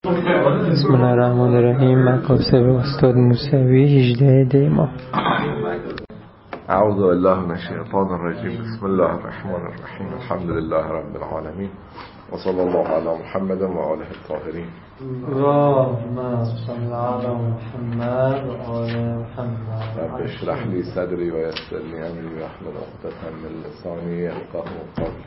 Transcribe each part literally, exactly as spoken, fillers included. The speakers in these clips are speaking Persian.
بسم الله الرحمن الرحیم. مقاصد استاد موسوی هجده دی ماه. اعوذ بالله من الشیطان الرجیم. بسم الله الرحمن الرحیم. الحمد لله رب العالمین و صلی الله علی محمد و آله الطاهرین. اللهم صل علی محمد و آل محمد. رب اشرح لی صدری و یسر لی امری واحلل عقدة من لسانی یفقهوا قولی.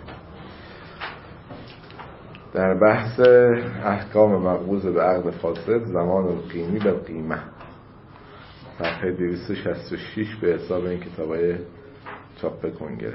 در بحث احکام مقبوض به عقد فاسد، زمان القیمی به قیمه، صفحه دویست و شصت و شش به حساب این کتابای چاپ کنگره.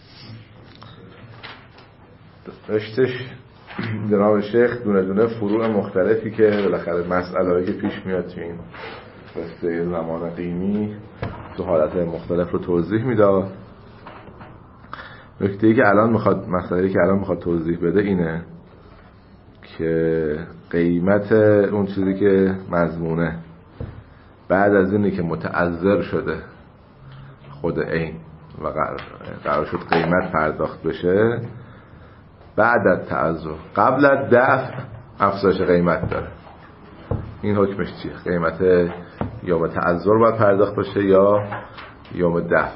داشتش جناب شیخ دونه دونه فروع مختلفی که بالاخره مسئله‌ای که پیش میاد تو این قصه زمان قیمی تو حالتهای مختلف رو توضیح میداد. نکته‌ای که الان میخواد مسئله‌ای که الان میخواد توضیح بده اینه که قیمت اون چیزی که مضمونه بعد از اینی که متعذر شده خود عین و قرار شد قیمت پرداخت بشه، بعد از تعذر قبل از دفع افزایش قیمت داره. این حکمش چیه؟ قیمت یا به تعذر باید پرداخت بشه یا یوم دفع.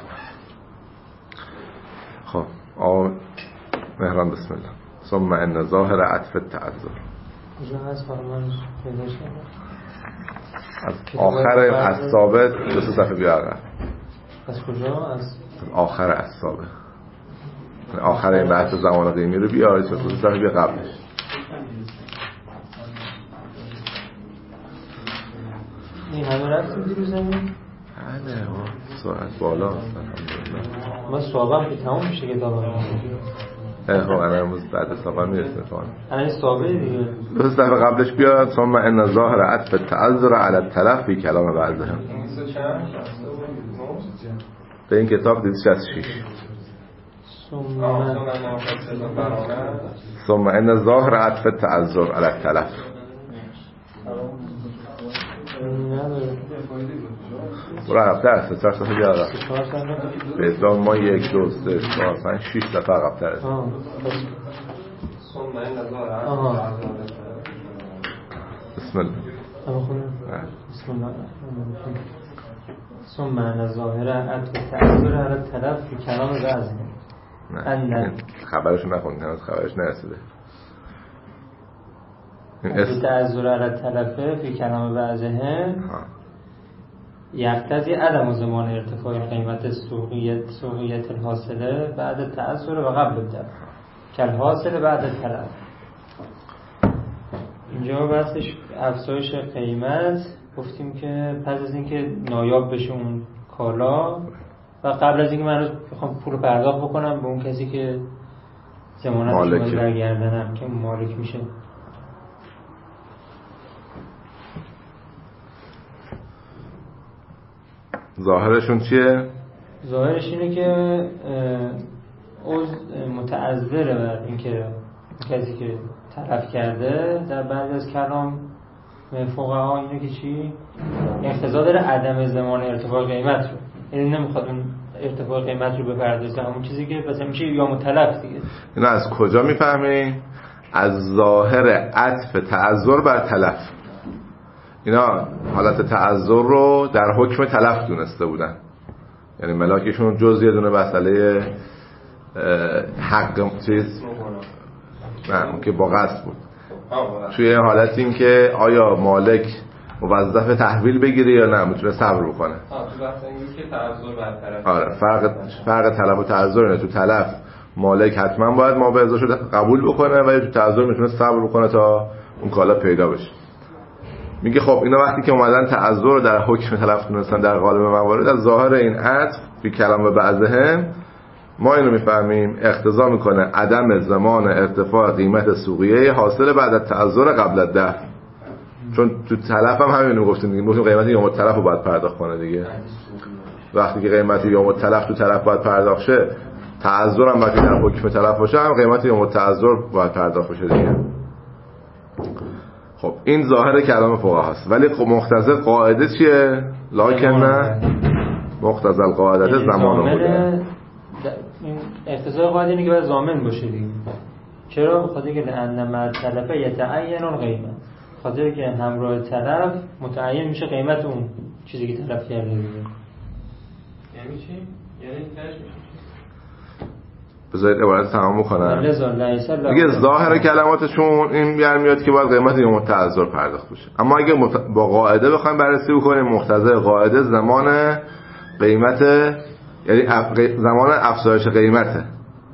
خب آقا مهران بسم الله. ثم ان ظاهر عطف التعذر از آخر از ثابت دو سه صفحه بیاره. از کجا؟ از آخر از ثابت، آخر این بحث زمان قیمی رو بیاره دو سه صفحه بیا قبلش. این همه رفتیم دیروز زمین؟ بله ساعت بالا الحمدلله. ما صحابه که تمام میشه کتاب خب الان امروز بعد صحابه میرسه تو الان صحابه دیگه دو صفحه قبلش بیاد. ثم ان ظاهر عطف التعذر علی التلف فی کلام بعضهم. به این کتاب دویست و شصت و شش. ثم ان ظاهر عطف التعذر علی التلف. برو عقب تر سه چهار صفحه بیاد. به ادام ما یک دو سه چهار پنج شش صفحه عقب تر. بسم الله. بسم الله. ثم ان ظاهر عطف التعذر علی التلف فی کلام بعضهم. نه خبرشو نخوندین، هنوز خبرش نرسیده. این تعذر علی التلف فی کلام بعضهم یقتضی عدم زمان ارتفاع قیمت سوقیت سوقیت الحاصله بعد التعذر و قبل الدفع که الحاصله بعد التلف. اینجا بحثش افزایش قیمت. گفتیم که پس از اینکه نایاب بشه اون کالا و قبل از اینکه من رو بخوام پول پرداخت بکنم به اون کسی که ضمانتش در گردنم که مالک میشه. ظاهرشون چیه؟ ظاهرش اینه که عضو متعذره بر اینکه کسی که تلف کرده در بعضی از کلام فقها اینه که چی؟ اقتضا داره عدم زمان ارتفاع قیمت رو، یعنی نمیخواد اون ارتفاع قیمت رو بپردازه، همون چیزی که مثلا میشه یا متلف دیگه. اینو از کجا میفهمیم؟ از ظاهر عطف تعذر بر تلف. اینا حالت تعذر رو در حکم تلف دونسته بودن، یعنی ملاکشون جز یه دونه مسئله حق چیز نه که با قصد بود. توی حالت این که آیا مالک موظف تحویل بگیره یا نه میتونه صبر بکنه. آره فرق فرق تلف و تعذر اینه. تو تلف مالک حتما باید ما به ازاشو قبول بکنه ولی تو تعذر میتونه صبر بکنه تا اون کالا پیدا بشه. میگه خب اینا وقتی که اومدن تعذر رو در حکم تلف دونستن در قالب موارد، از ظاهر این عطف فی کلام و بعضهم ما اینو میفهمیم اقتضا میکنه عدم زمان ارتفاع قیمت سوقیه حاصل بعد از تعذر قبل از دفع. چون تو تلف هم همینو گفتیم دیگه، گفتیم قیمت یوم التلف رو باید پرداخت کنه دیگه. وقتی که قیمت یوم التلف تو تلف باید پرداخت شه، تعذر هم وقتی در حکم تلف باشه هم قیمت یوم التعذر باید پرداخت بشه دیگه. خب این ظاهر کلام فقها است، ولی خب مقتضی قاعده چیه؟ لکن نه مقتضی القاعده زمان بوده. این اقتضای قاعده اینه که باید ضامن باشه دیگه. چرا؟ بخاطر اینکه لأن مع التلف یتعین القیمت. خاطر که همراه طرف متعین میشه قیمت اون چیزی که طرف کرده دیگه. یعنی چی؟ یعنی تاش میشه بذارید عبارت تمام بکنم. میگه ظاهر کلماتشون این یعنی میاد که باید قیمت یوم التعذر پرداخت بشه، اما اگه مت... با قاعده بخوایم بررسی بکنیم، مقتضای قاعده زمان قیمت یعنی اف... زمان افزایش قیمته.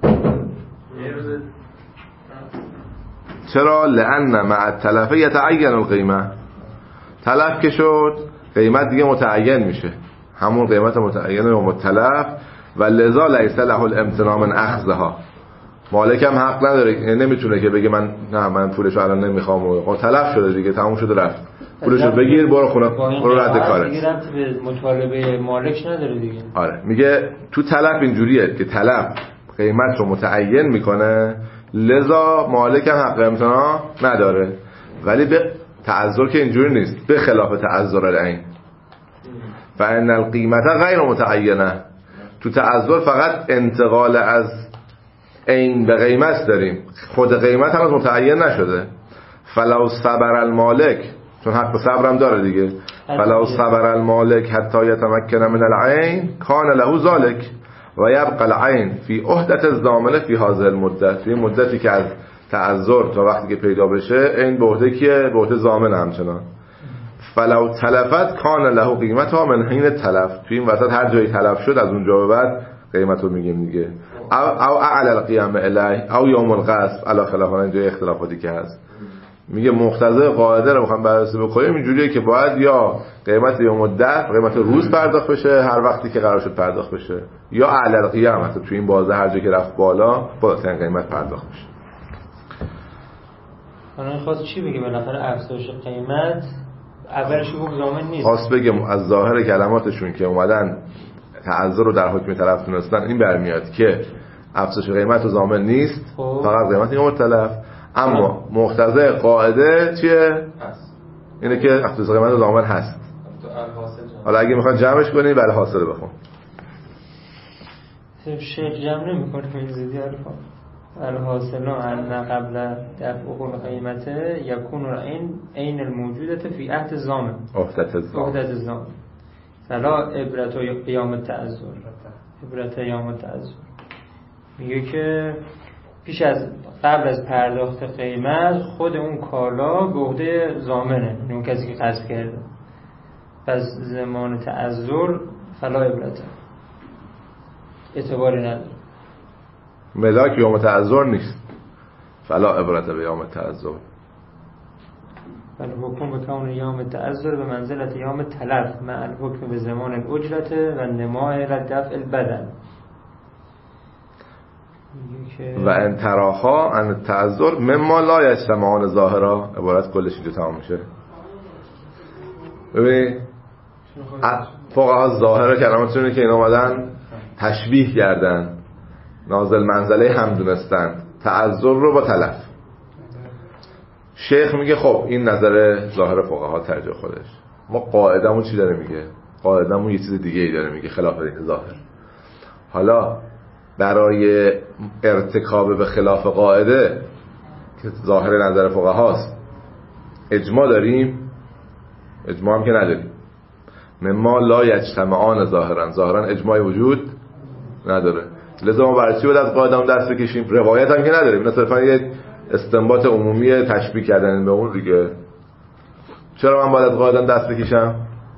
چرا؟ لأن مع التلف یتعین القیمه، تلف که شد قیمت دیگه متعین میشه، همون قیمت متعین یوم التلف، و لذا لیس له الامتناع من اخذها. مالک هم حق نداره، نمیتونه که بگه من نه من پولشو الان نمیخوام و تلف شده دیگه تموم شده رفت، پولشو بگیر برو خونه برو رد کارت دیگه، ربطی به مطالبه مالکش نداره دیگه. آره میگه تو تلف اینجوریه که تلف قیمت رو متعین میکنه، لذا مالک هم حق امتناع نداره. ولی به تعذر که اینجوری نیست، به خلاف تعذر العین فان القیمت غیر متعینه. تو تعذر فقط انتقال از عین به قیمت داریم، خود قیمت هم متعین نشده. فلو صبر المالک، چون حق صبر هم داره دیگه، فلو صبر المالک حتی یتمکن من العین کان له ذلک و یبقى العین فی عهدة الضامن فی هذه المدت، فی مدتی که از تعذر تا وقتی که پیدا بشه این به عهده کیه؟ به عهده ضامن همچنان. فلو تلفت کان له قیمتها من حین تلف، تو این وسط هر جایی تلف شد از اونجا به بعد قیمت رو میگیم دیگه. او او اعلی القیام الیه او یوم الغصب، علی خلاف اینجا اختلافاتی که هست. میگه مقتضای قاعده رو میخوام بررسی بکنیم اینجوریه که باید یا قیمت یوم الدفع، قیمت روز پرداخت بشه هر وقتی که قرار شد پرداخت بشه، یا اعلی القیام، مثلا تو این بازه هر جایی که رفت بالا بالاترین قیمت پرداخت بشه. الان خواست چی بگه؟ بالاخره افزایش قیمت اولش گفت ضامن نیست، خواست بگم از ظاهر کلماتشون که اومدن تعذر رو در حکم طرف تونستن، این برمیاد که افزایش قیمت و ضامن نیست، فقط قیمت یوم التلف. اما مقتضای قاعده چیه؟ اینه که افزایش قیمت و ضامن هست. حالا اگه میخواد جمعش کنی بله حاصل بخون. شیخ جمع نمی‌کنه این زیادی الفا. الحاصل ان قبل دفع قیمته یکون این عین الموجودة فی عهد الضامن، عهدة الضامن، عهدة الضامن فلا عبرت قیام التعذر، عبرت قیام التعذر. میگه که پیش از قبل از پرداخت قیمت خود اون کالا به عهده ضامنه، اون کسی که قصد کرده، پس زمان تعذر فلا عبرت، اعتباری نداره، ملاک یوم تعذر نیست، فلا عبرت به یوم تعذر. ولی حکم به کون یوم تعذر به منزلت یوم تلف مع الحکم به زمان الاجرت و نماء لدفع البدن. و ان تراخا ان تعذر مما لا یجتمعان ظاهرا، عبارت کلش اینجا تمام میشه. ببین فقها ظاهر کلماتونه که اینا اومدن تشبیه کردن، نازل منزله هم دونستن تعذر رو با تلف. شیخ میگه خب این نظر ظاهر فقها ترجیح خودش، ما قاعدمون چی داره میگه؟ قاعدمون یه چیز دیگه ای داره میگه خلاف این ظاهر. حالا برای ارتکاب به خلاف قاعده که ظاهر نظر فقهاست اجماع داریم؟ اجماع هم که نداریم. مما لا یجتمعان ظاهرا، ظاهرا اجماعی وجود نداره، لذا ما برای چی باید از قاعدمون دست بکشیم؟ روایت هم که نداریم، اینا صرفا یک استنباط عمومی تشبیه کردن به اون دیگه. چرا من باید از قاعدم دست بکشم؟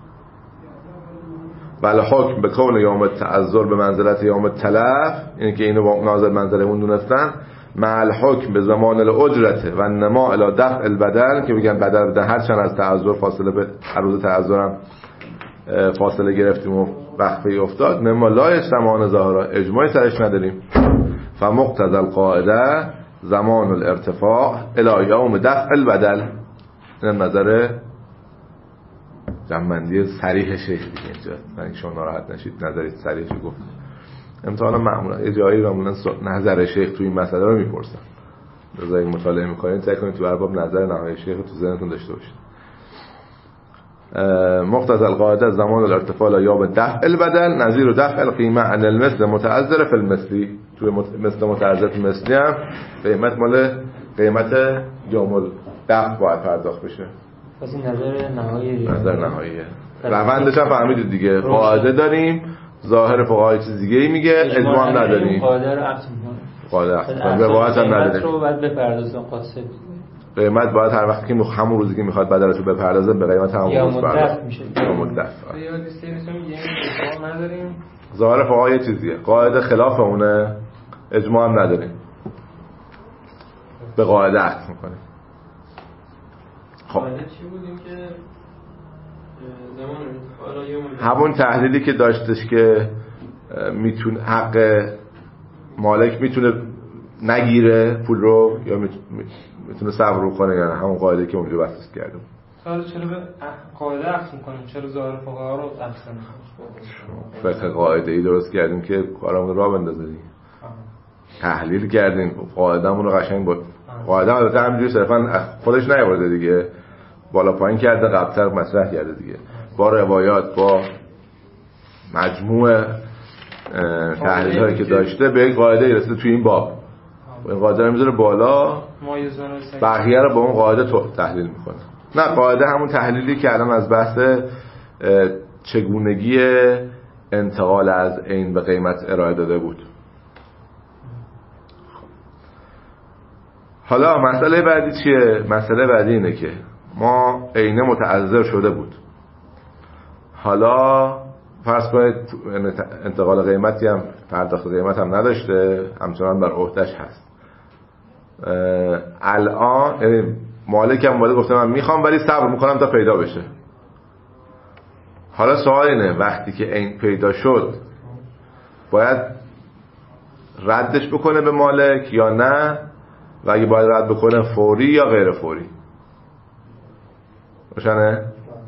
بله حکم به کون یوم التعذر به منزلت یوم التلف، یعنی که اینو با نازل منزله اون دونستن، مع الحکم به زمان الاجرت و نما الی دفع البدن، که بگن بدل بدن هر چند از تعذر فاصله به عروض تعذرم فاصله گرفتیم و وقفه افتاد، مما لا یجتمعان ظاهرا، اجماعی سرش نداریم. فمقتضى القاعده زمان الارتفاع الی یوم دفع البدل. این نظر جنبندی صریح شیخ دیگه اینجا، من شما ناراحت نشید نظری صریحش گفت. امتحانا معمولا اجایی معمولا نظر شیخ تو این مسئله رو میپرسن، لذا این مطالعه میکنید سعی کنید تو هر باب نظر نهایی شیخ تو ذهنتون داشته باشید. مقتضى القاعده زمان الارتفاع لا یوم دفع البدل نظیر دفع القیمه عن المثل متعذر فی المثلی. تو مثل متعذر فی المثلی هم قیمت مال قیمت یوم دفع باید پرداخت بشه. پس این نظر نهایی نظر نهاییه. روندش هم فهمیدید دیگه. قاعده داریم، ظاهر فقهای چیز دیگه ای میگه، اجماع هم نداریم. قاعده رو عکس میکنه. قاعده عکس میکنه. روایت هم نداریم. قیمت رو باید بپردازن قاصد. قیمت باید هر وقت که همون روزی که میخواد بدلش رو بپردازه به قیمت همون روز پردازه میشه. یا مدت. یا دیستریشن میگیم اجماع نداریم. ظاهر فقهای چیزیه. قاعده خلاف اونه، اجماع هم نداریم. به قاعده عکس میکنه. خب چی بودیم که زمان حالا یه همون تحلیلی که داشتش که میتونه حق مالک میتونه نگیره پول رو یا میتونه صبر رو کنه، یعنی همون قاعده که اونجا بحث کردیم. حالا چرا به قاعده عکس میکنیم؟ چرا ظاهر فقها رو عکس نمیکنیم؟ فقه قاعده ای درست کردیم که کارمون رو راه بندازه دیگه. تحلیل کردیم قاعده‌مون رو قشنگ با قاعده البته همینجوری صرفا خودش نیاورده دیگه، بالا پایین کرده، قبل‌تر مطرح کرده دیگه، با روایات، با مجموع تحلیل‌هایی که داشته به یک قاعده رسیده توی این باب. این قاعده رو میذاره بالا، بقیه رو با اون قاعده تحلیل میکنه. نه، قاعده همون تحلیلی که الان از بحث چگونگی انتقال از عین به قیمت ارائه داده بود. حالا مسئله بعدی چیه؟ مسئله بعدی اینه که ما عینه متعذر شده بود، حالا فرض کنید انتقال قیمتی هم پرداخت قیمت هم نداشته، همچنان بر عهده‌اش هست. الان یعنی مالک هم مالک گفته من میخوام ولی صبر میکنم تا پیدا بشه. حالا سوال اینه وقتی که عین پیدا شد باید ردش بکنه به مالک یا نه، و اگه باید رد بکنه فوری یا غیر فوری؟ روشنه؟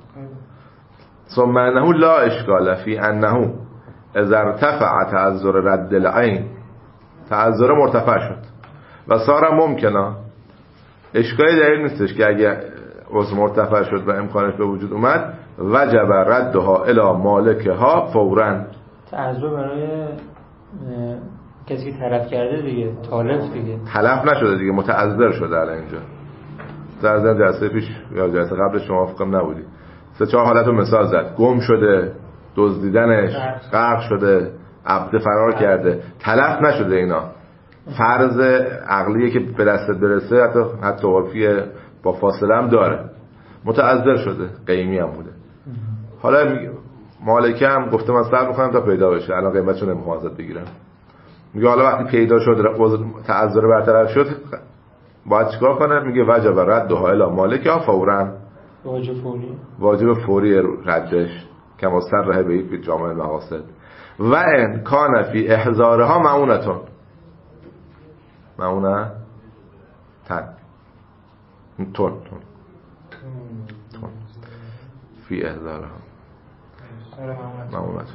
ثم انه لا اشکال فی انه اذا ارتفع تعذر رد العین، تعذر مرتفع شد و صار ممکنه، اشکالی در این نیستش که اگه عضو مرتفع شد و امکانش به وجود اومد وجب ردها الی مالکها فوراً. تعذر برای کسی که طلب کرده دیگه، طالب دیگه طلب نشده دیگه، متعذر شده الان اینجا. در ضمن جلسه پیش یا جلسه قبل شما فکرم نبودی، سه چهار حالت رو مثال زد: گم شده، دزدیدنش، غرق شده، عبد فرار کرده، تلف نشده. اینا فرض عقلیه که به دستت برسه، حتی حتی عرفی با فاصله هم داره. متعذر شده، قیمی هم بوده. حالا مالکه هم گفته من صبر می‌کنم تا پیدا بشه، الان قیمتشو نمیخوام ازت بگیرم. میگه حالا وقتی پیدا شد، تعذر برطرف شد، باید چیکار کنه؟ میگه وجب ردها الی مالکها فوراً، واجب فوری، واجب فوری ردش، کما صرح به یک جامع المقاصد. و ان کان فی احضارها معونتون، معونه تن تون تون تون فی احضارها معونتون،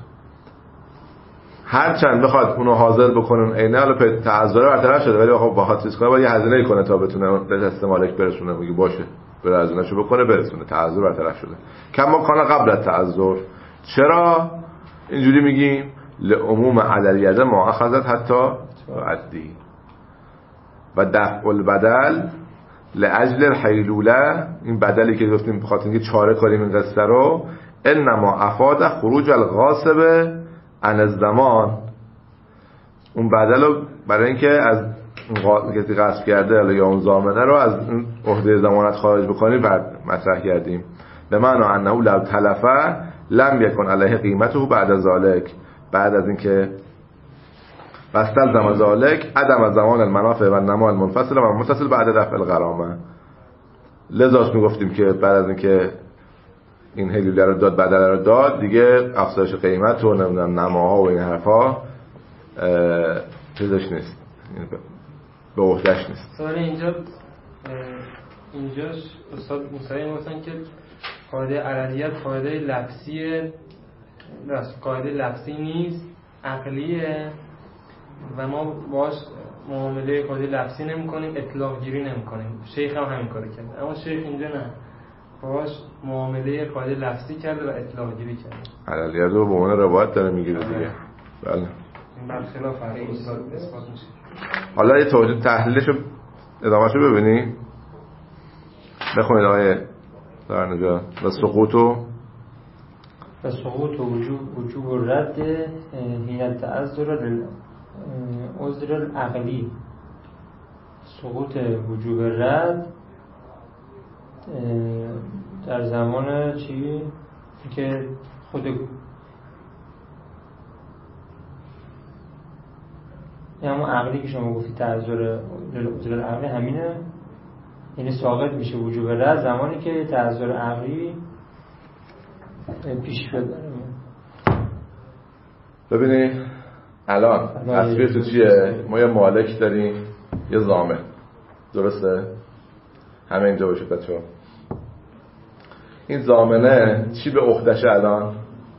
هر چند بخواد اونو حاضر بکنن عینه، حالا به تعذر برطرف شده ولی خب بخواد چیز کنه باید یه هزینه کنه تا بتونه به دست مالک برسونه. میگه باشه بره هزینه‌شو بکنه برسونه، تعذر برطرف شده. کما کان قبل التعذر. چرا اینجوری میگیم؟ لعموم عدلیه ما اخذت حتی عدی و دفع البدل لاجل الحیلوله. این بدلی که گفتیم بخاطر اینکه چاره کنیم این قصه رو، انما افاد خروج الغاصب عن الزمان. اون بدل رو برای اینکه از کسی غصب کرده یا اون ضامنه رو از عهده ضمانت خارج بکنیم بعد مطرح کردیم. به معنی انه لو تلفه لم یکن علیه قیمته بعد از ذالک، بعد از اینکه واستلزم ذالک عدم زمان المنافع و نما المنفصل و متصل بعد دفع الغرامه. لذاش میگفتیم که بعد از اینکه این هلیوله رو داد، بدل رو داد، دیگه افزایش قیمت و نمیدونم نماها و این حرفا چیزش نیست، به عهده‌اش نیست. سوال اینجا اینجاش استاد موسوی گفتن که قاعده عدلیت قاعده لفظیه، راست قاعده لفظی نیست، عقلیه و ما باش معامله قاعده لفظی نمی‌کنیم، اطلاق گیری نمی‌کنیم. شیخ هم همین کارو کرد، اما شیخ اینجا نه، باش معامله قاعده لفظی کرده و اطلاق گیری کرده. عدلیت رو به عنوان روایت داره میگیره دیگه. بله. این برخلاف استاد اثبات میشه. حالا یه توضیح تحلیلشو ادامهشو ببینیم. بخونید آقای دارنجا. و سقوطو و سقوط و وجوب وجوب و رد حین تعذر للعذر العقلی. سقوط وجوب رد در زمان چی؟ که خود یعنی همون عقلی که شما گفتید تعذر للعذر العقلی همینه، یعنی ساقط میشه وجوب رد زمانی که تعذر عقلی پیش بیاد. ببینید الان تصویر تو چیه؟ ما یه مالک داریم یه ضامن، درسته؟ همه اینجا باشه بچه‌ها. این ضامنه چی به عهده‌شه الان؟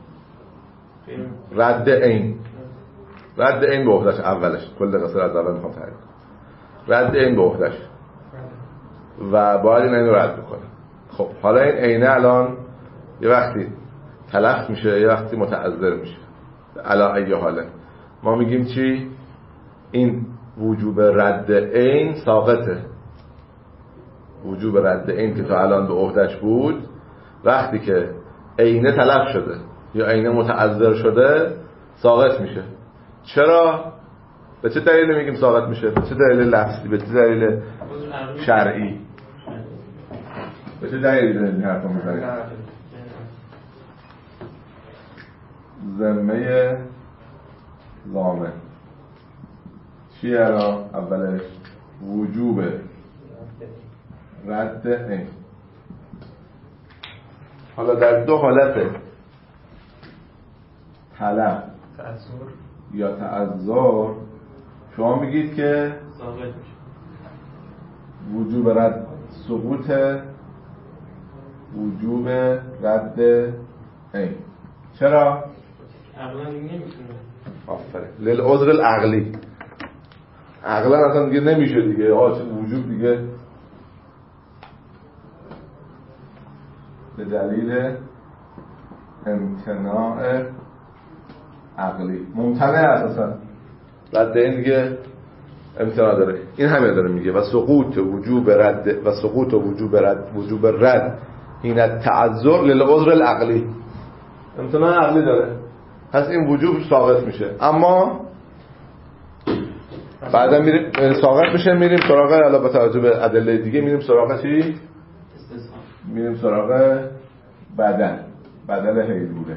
رد عین. رد عین به عهده‌شه اولش. کل قصه از اول میخوام تعریف کنم. رد عین به عهده‌شه و باید این اینو رد بکنه. خب حالا این عینه الان یه وقتی تلف میشه، یه وقتی متعذر میشه. علا ای حاله ما میگیم چی؟ این وجوب رد عین ساقطه. وجوب رد عین که تا الان به عهده‌اش بود، وقتی که عینه تلف شده یا عینه متعذر شده ساقط میشه. چرا؟ به چه دلیلی میگیم ساقط میشه؟ به چه دلیل لفظی؟ به چه دلیل شرعی؟ به چه دلیلی دارید این حرف رو میزنید؟ ذمه ضامن چیه الان؟ اولش وجوب رد عین. حالا در دو حالت تلف یا تعذر شما میگید که وجوب رد سقوط وجوب رد عین. چرا؟ عقلا نمیتونه. آفرین. للعذر العقلی. عقلا اصلا دیگه نمیشه دیگه. آه چه وجوب دیگه به دلیل امتناع عقلی ممتنع اساسا. رد این دیگه امتناع داره. این همه داره میگه و سقوط وجوب رد و سقوط وجوب رد وجوب رد این تعذر للعذر العقلی. امتناع عقلی داره، پس این وجوب ساقط میشه. اما بعدا میریم ساقط میشه، میریم سراغ علاوه بر توجه به ادله دیگه میریم سراغ چی؟ میریم سراغ بدل بدل حیلوله.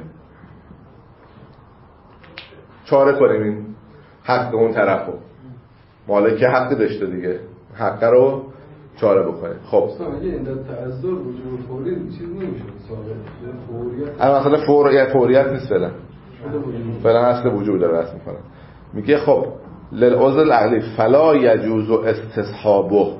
چاره کنیم این حق اون طرفو. مالک حق داشته دیگه، حق رو چاره بکنه. خب اگه این تعذر وجوب فوری چیز نمیشه ثابت فوریت. اما مثلا فوریت فوریت نیست فعلا. فعلا اصل وجوب داره رسم میکنه. میگه خب للعذر العقلی فلا یجوز استصحابه.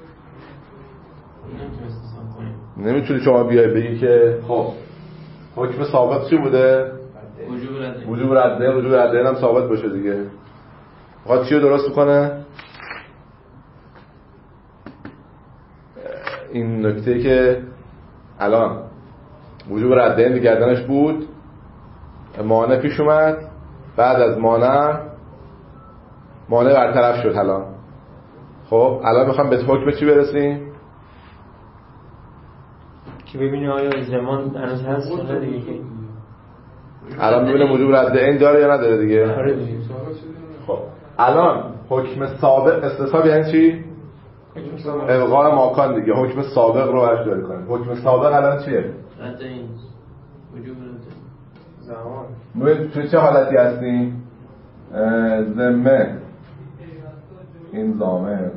نمیتونی شما بیای بگی که خب حکم ثابت چی بوده؟ وجوب رد وجوب رد وجوب رد هم ثابت باشه دیگه. میخواد چی رو درست کنه؟ این نکته که الان وجوب رد این گردنش بود، مانع پیش اومد، بعد از مانع مانع برطرف شد. الان خب الان میخوام به حکم چی برسیم؟ که ببینیم آیا زمان هنوز هست یا نه دیگه. الان ببینیم وجوب رد این داره یا نداره دیگه. آره دیگه. خب الان حکم سابق استصحاب یعنی چی؟ الغاء ماکان دیگه. حکم سابق رو برش داری کنیم. حکم سابق الان چیه؟ رد این وجوب رد زمان. ما تو چه حالتی هستیم؟ ذمه این ضامن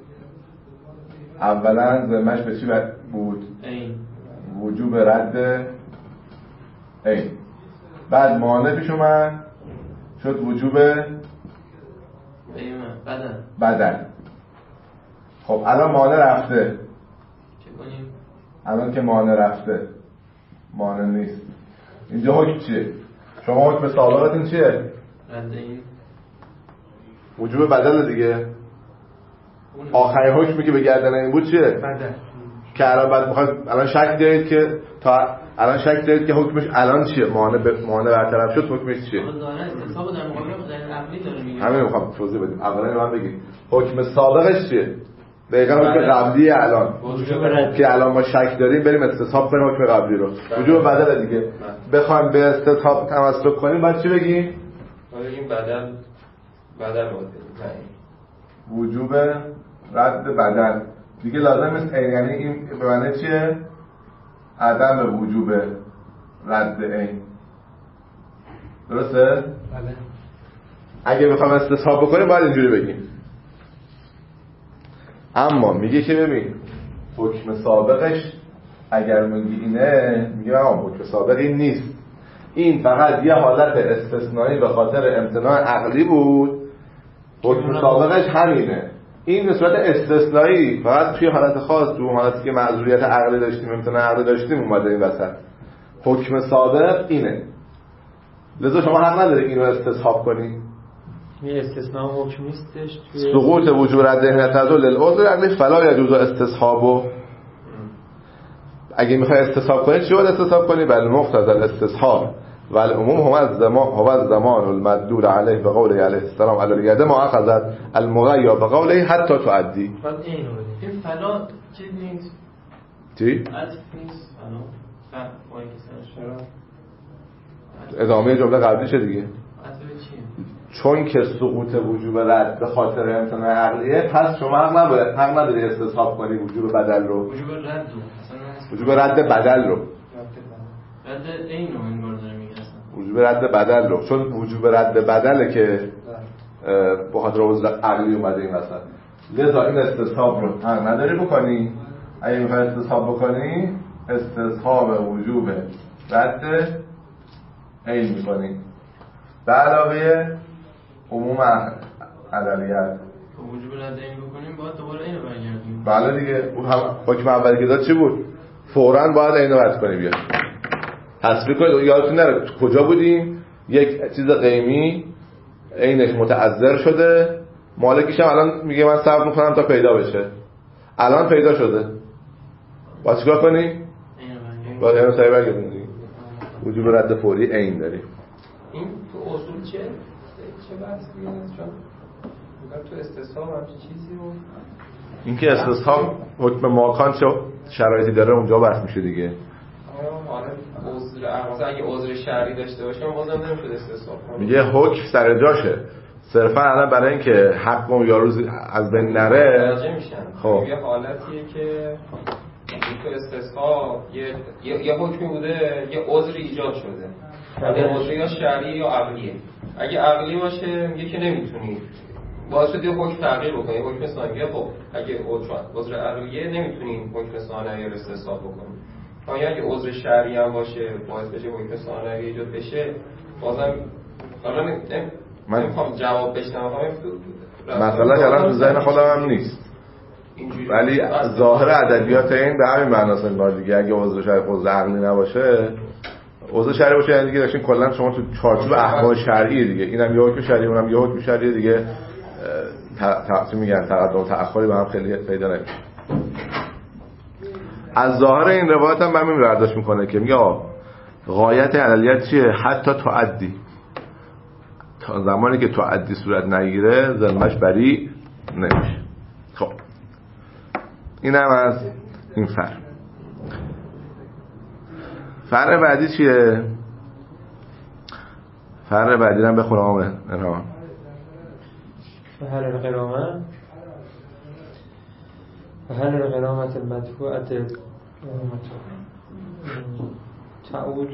اولا ذمهش به چی بود؟ این وجوب رد این. بعد مانع پیش اومد شد وجوب بدن بدن. خب الان مانع رفته. چه کنیم؟ الان که مانع رفته مانع نیست. اینجا حکم چیه؟ شما حکم سابقتون چیه؟ رد این وجوب بدل دیگه. آخرین حکمی که به گردن این بود چیه؟ بدل. که الان بعد میخواد الان شک دارید که تا الان شک دارید که حکمش الان چیه؟ مانع ب... مانع برطرف شد حکمش چیه؟ داره حساب در مقابل غیر عقلی داره میگه. همین میخوام توضیح بدیم. اولا من بگید حکم سابقش چیه؟ دقیقاً حکم قبلی الان که الان ما شک داریم بریم استصحاب کنیم حکم قبلی رو. وجوب بدل دیگه. بخوایم به استصحاب تمسک کنیم باید چی بگیم؟ باید بگیم بدل بدل رو وجوب رد بدل دیگه لازم نیست. یعنی این به معنی چیه؟ عدم وجوب رد عین. درسته؟ بله. اگه بخوام استصحاب بکنیم باید اینجوری بگیم. اما میگه که ببین حکم سابقش اگر میگی اینه، میگه آقا حکم سابقی نیست، این فقط یه حالت استثنایی به خاطر امتناع عقلی بود، حکم سابقش همینه. این به صورت استثنایی فقط توی حالت خاص، تو حالتی که معذوریت عقلی داشتیم، امتناع عقلی داشتیم اومده این وسط. حکم سابق اینه. لذا شما حق ندارید اینو استصحاب کنید. این استثناء حکم نیستش. سقوط وجوب رد احتضال للعذر یعنی فلا یجوز استصحابو. اگه میخوای استصحاب کنی چی باید استصحاب کنی؟ بل مقتضی الاستصحاب و العموم هم از زمان هو الزمان المدلول علیه به قول علیه السلام علی الید ما اخذت المغیر به قوله حتی تعدی. بعد اینو بدیم این فلا چیز نیست. چی؟ عطف نیست فلا. فهم وای که سرش ادامه جمله قبلیشه دیگه. عطف چیه؟ چون که سقوط وجوب رد به خاطر امتناع عقلیه، پس شما حق نباید حق نداری استصحاب کنی وجوب بدل رو. وجوب رد رو وجوب رد بدل رو. رد اینو انگار داره میگه اصلا. وجوب رد بدل رو، چون وجوب رد بدله که به خاطر عذر عقلی اومده این وسط. لذا این استصحاب رو حق نداری بکنی. اگه میخوای استصحاب بکنی استصحاب وجوب رد عین میکنی به علاوه عموم عدلیت. وجوب رد عین بکنیم باید دوباره اینو برگردیم. بله دیگه. اون هم حکم اولی که داد چی بود؟ فوراً باید اینو رد کنی بیا. حسبی کنید. یادتون نره کجا بودیم؟ یک چیز قیمی عینش متعذر شده، مالکیش هم الان میگه من صبر میکنم تا پیدا بشه. الان پیدا شده. باید چیکار کنی؟ اینو برگردیم. باید اینو سریع برگردیم دیگه. وجوب رد فوری عین داریم. این تو اصول چه؟ چه بحثی هست؟ چون میگم تو استصحاب همچین چیزی رو اینکه استصحاب حکم ماکان چه شرایطی داره اونجا بحث میشه دیگه. آره عذر اغاظه اگه عذر شرعی داشته باشه بازم نمیشه استصحاب کنه. میگه حکم سر جاشه، صرفا الان برای اینکه حق اون یارو از بین نره راجع میشن. خب یه حالتیه که تو استصحاب یه یه, یه حکمی بوده، یه عذری ایجاد شده. اگه عذر یا شرعی یا عقلیه. اگه عقلی باشه میگه که نمیتونی باعث شد یه حکم تغییر بکنی، حکم ثانویه. خب اگه عذر عقلیه نمیتونی حکم ثانویه رو استصحاب بکنی. اما اگه عذر شرعی هم باشه باعث بشه حکم ثانویه ایجاد بشه، بازم حالا نمیخوام جواب بشنوم. مثلا الان تو ذهن خودم هم نیست، ولی ظاهر ادبیات این به همین معناست انگار دیگه. اگه عذر شرعی عذر عقلی نباشه، عذر شرعی باشه یعنی دیگه داشتین کلا شما تو چارچوب احکام شرعی دیگه، اینم یه حکم شرعی اونم یه حکم شرعی دیگه، تقسیم میگن تقدم و تأخری به هم خیلی پیدا نمیشه. از ظاهر این روایت هم همین برداشت میکنه که میگه غایت عدلیت چیه؟ حتی تعدی، تا زمانی که تعدی صورت نگیره ذمه‌اش بری نمیشه. خب این هم از این فرق. فرق بعدی چیه؟ فرق بعدی هم بخونم آمه انهام فهل القرامه فهل القرامه المدفوعه تعود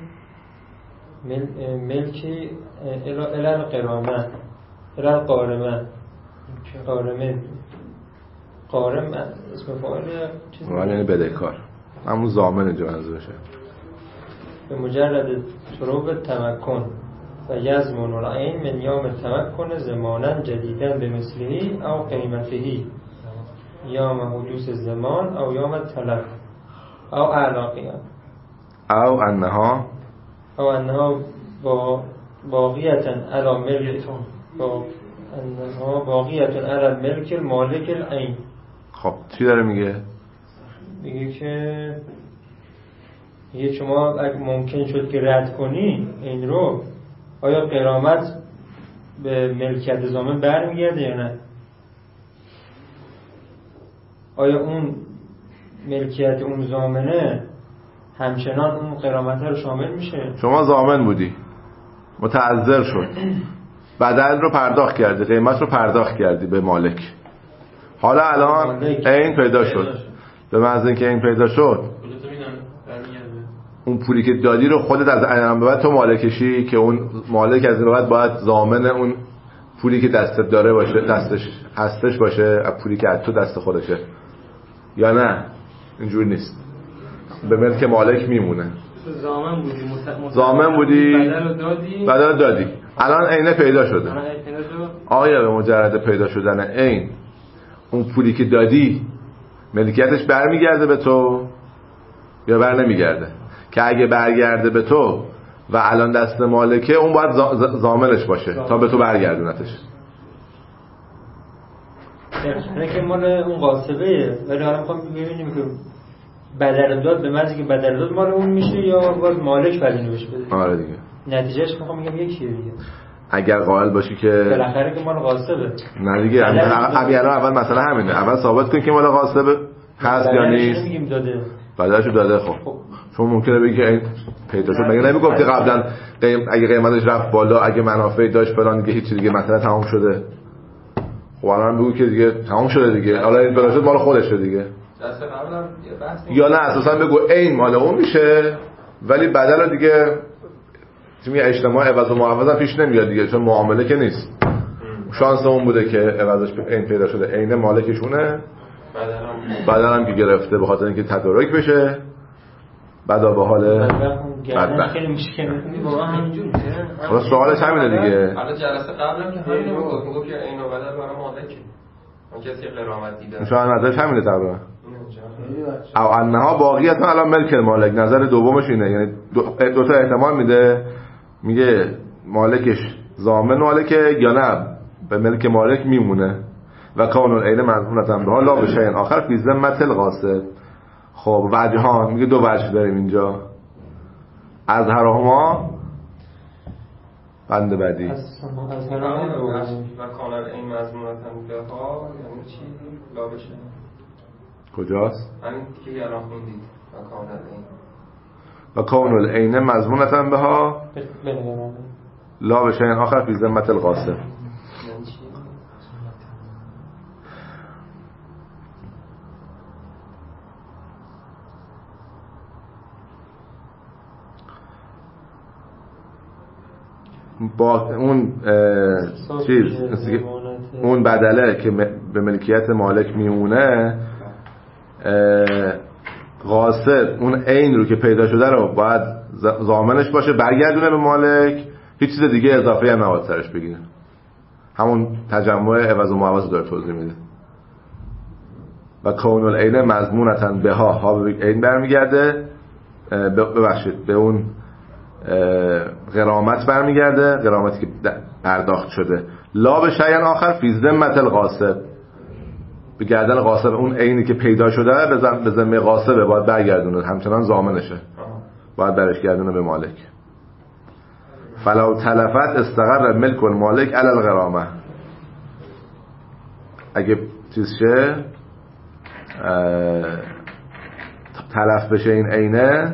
ملکی الى القرامه الى القارمه قارمه قارم اسم فاعل چیزی یعنی بدهکار، همون ضامن اینجا منظورشه. به مجرد شروع تمکن و یزمون العین من یوم التمکن زمانا جدیدا به مثله او قیمته یوم حدوث الزمان او یوم التلف او اعلاقیان او انها او انها با باقیتا علی ملک با انها باقیتا علی ملک المالک العین. خب چی داره میگه؟ میگه که میگه شما اگه ممکن شد که رد کنی این رو، آیا قرامت به ملکیت ضامن برمیگرده یا نه؟ آیا اون ملکیت اون ضامنه همچنان اون غرامت رو شامل میشه؟ شما ضامن بودی، متعذر شد، بدل رو پرداخت کردی، قیمت رو پرداخت کردی به مالک، حالا الان این پیدا شد، به محض اینکه این پیدا شد اون پولی که دادی رو خودت از الان به بعد تو مالکشی، که اون مالک از این به بعد باید ضامن اون پولی که دستت داره باشه، دستش هستش باشه، پولی که از تو دست خودشه، یا نه اینجوری نیست، به ملک مالک میمونه. ضامن بودی، ضامن بودی، بدل دادی، بدل دادی، الان عینه پیدا شده. آیا به مجرد پیدا شدن عین اون پولی که دادی ملکیتش برمیگرده به تو یا بر نمیگرده؟ که اگه برگرده به تو و الان دست مالکه، اون باید ضامنش باشه تا به تو برگردونتش. یعنی که مال اون قاسبه، ولی حالا میخوام ببینیم که بدل داد به معنی که بدل داد مال اون میشه یا باید مالک بدینو بشه بده. آره دیگه. نتیجهش میخوام میگم یکیه دیگه. اگر قائل باشی که بالاخره که مال قاسبه. نه دیگه، همین اول مثلا همینه، اول ثابت کن که مال قاسبه هست یا نیست. میگیم داده. بدلشو داده. خب چون ممکنه بگی که این پیدا شد، مگه نمیگفتی قبلا قیم... اگه قیمتش رفت بالا، اگه منافعی داشت فلان دیگه هیچ دیگه مثلا تمام شده. خب الان بگو که دیگه تمام شده دیگه، حالا این پیدا شد مال خودشه دیگه. دست قبلا یه بحث یا نه اساسا بگو این مال اون میشه، ولی بدل دیگه تیمی اجتماع عوض و معوض پیش نمیاد دیگه، چون معامله که نیست. شانس اون بوده که عوضش این پیدا شده، عین مالکشونه، بدلم که گرفته به خاطر اینکه تدارک بشه، بعدا به حال بدبخت. واقعا همینجور میشه. حالا سوالش همینه دیگه. حالا جلسه قبلم که همین رو گفت، میگفت که عین و بدل برای مالکه، اون کسی غرامت دیده. شاید نظرش همینه تقریبا. او انها باقیت الان ملک مالک. نظر دومش اینه، یعنی دو, دو تا احتمال میده، میگه مالکش ضامن مالکه یا نه به ملک مالک میمونه. و کانون عین مضمونتن به لا بشه این آخر فی ذمت الغاصب. خب وجهان، میگه دو وجه داریم اینجا. از هرهما بند بعدی از هرهما و کانون این مضمونتن به ها یعنی چی؟ لا بشه کجاست؟ همین که الان خوندید و کانون این و کانون عین مضمونتن به ها لا بشه این آخر فی ذمت الغاصب. با اون چیز اون بدله که به ملکیت مالک میمونه، غاصب اون عین رو که پیدا شده رو باید ضامنش باشه، برگردونه به مالک، هیچ چیز دیگه اضافه هم نباید سرش بگیره. همون تجمع عوض و معوض داره توضیح میده. و کون العین مضمونتن به ها ها به عین برمیگرده، ببخشید به اون غرامت برمیگرده، غرامتی که پرداخت شده. لا به شیء آخر فی ذمت الغاصب، به گردن غاصب اون عینی که پیدا شده به ذمه غاصبه، باید برگردونه، همچنان ضامنشه، باید برش گردونه به مالک. فلو تلفت استقر ملک المالک علی الغرامه. اگه چیز شه تلف بشه این عینه،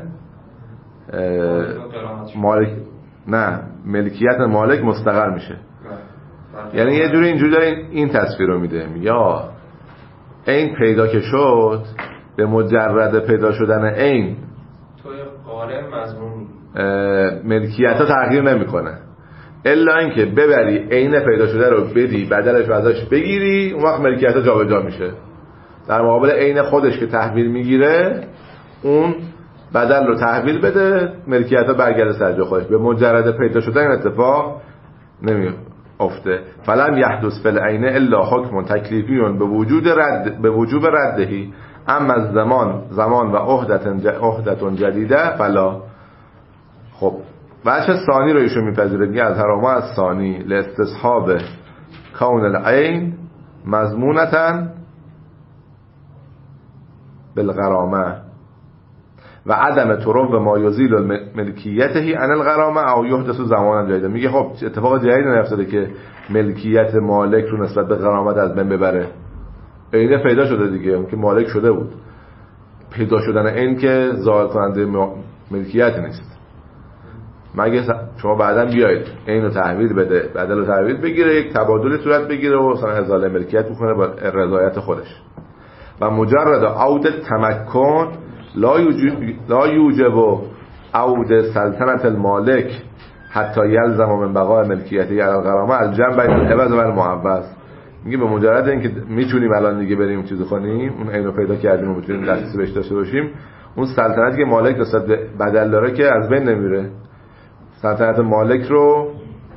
مالک نه ملکیت مالک مستقر میشه. یعنی یه جوری اینجوری داره این تصویر رو میده، یا عین پیدا که شد، به مجرد پیدا شدن عین توی قارن مضمون ملکیت ها تغییر نمیکنه، الا اینکه ببری عین پیدا شده رو بدی، بدلش رو ازش بگیری، اون وقت ملکیت ها جابجا میشه. در مقابل عین خودش که تحویل میگیره، اون بدل رو تحویل بده، ملکیت ها برگرده سر جای خودش. به مجرد پیدا شدن این اتفاق نمیافته. فلم یحدث فی العین الا حکم تکلیفی به وجود رد به وجوب ردهی، اما از زمان زمان و عهدت جدیده فلا. خب وجه ثانی رو ایشون میپذیره، دیگه از هرما از ثانی لاستصحاب کون العین مضمونتن بالغرامه و عدم طرق ما یزیل ملکیته عن الغرامه او یحدث زمان جدید. میگه خب اتفاق جدیدی نیفتاده که ملکیت مالک رو نسبت به غرامت از بین ببره، عین پیدا شده دیگه، اون که مالک شده بود. پیدا شدن عین که ظاهر کننده ملکیت نیست. مگه شما بعداً بیاید عین رو تحویل بده، بدل رو تحویل بگیره، یک تبادل صورت بگیره و مثلا ازاله ملکیت بکنه با رضایت خودش. و مجرد عود تمکن لا یوجب لا یوجب عود سلطنت المالک حتی یلزم من بقاء ملکیتی علی الغرامه الجمع بین العوض و المعوض. میگه به مجرد اینکه میتونیم الان دیگه بریم چیزو کنیم، اون عین رو پیدا کردیم و میتونیم دسترسی بهش داشته باشیم، اون سلطنتی که مالک نسبت به بدل داره که از بین نمیره. سلطنت مالک رو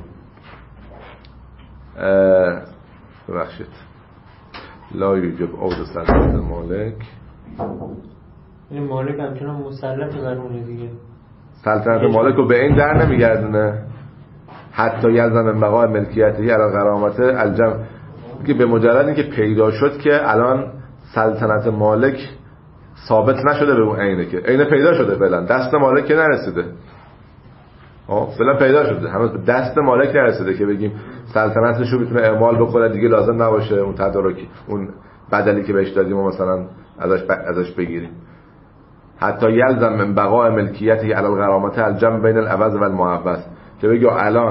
ببخشید لا یوجب عود سلطنت المالک، این مالک همچنان مسلط بر اونه دیگه. سلطنت مالک رو به این در نمیگردونه حتی یلزم من بقاء ملکیتی علی غرامت الجمع، که به مجرد اینکه پیدا شد که الان سلطنت مالک ثابت نشده به اون عینه، که عینه پیدا شده فعلا، دست مالک که نرسیده، آه فعلا پیدا شده، هنوز به دست مالک نرسیده که بگیم سلطنتش رو میتونه اعمال بکنه دیگه، لازم نباشه اون تدارکی اون بدلی که بهش دادیم و مثلا ازش ب... ازش بگیریم. حتی یلزم من بقاء ملکیتی علی الغرامه الجمع بین العوض و المعوض، که بگیم الان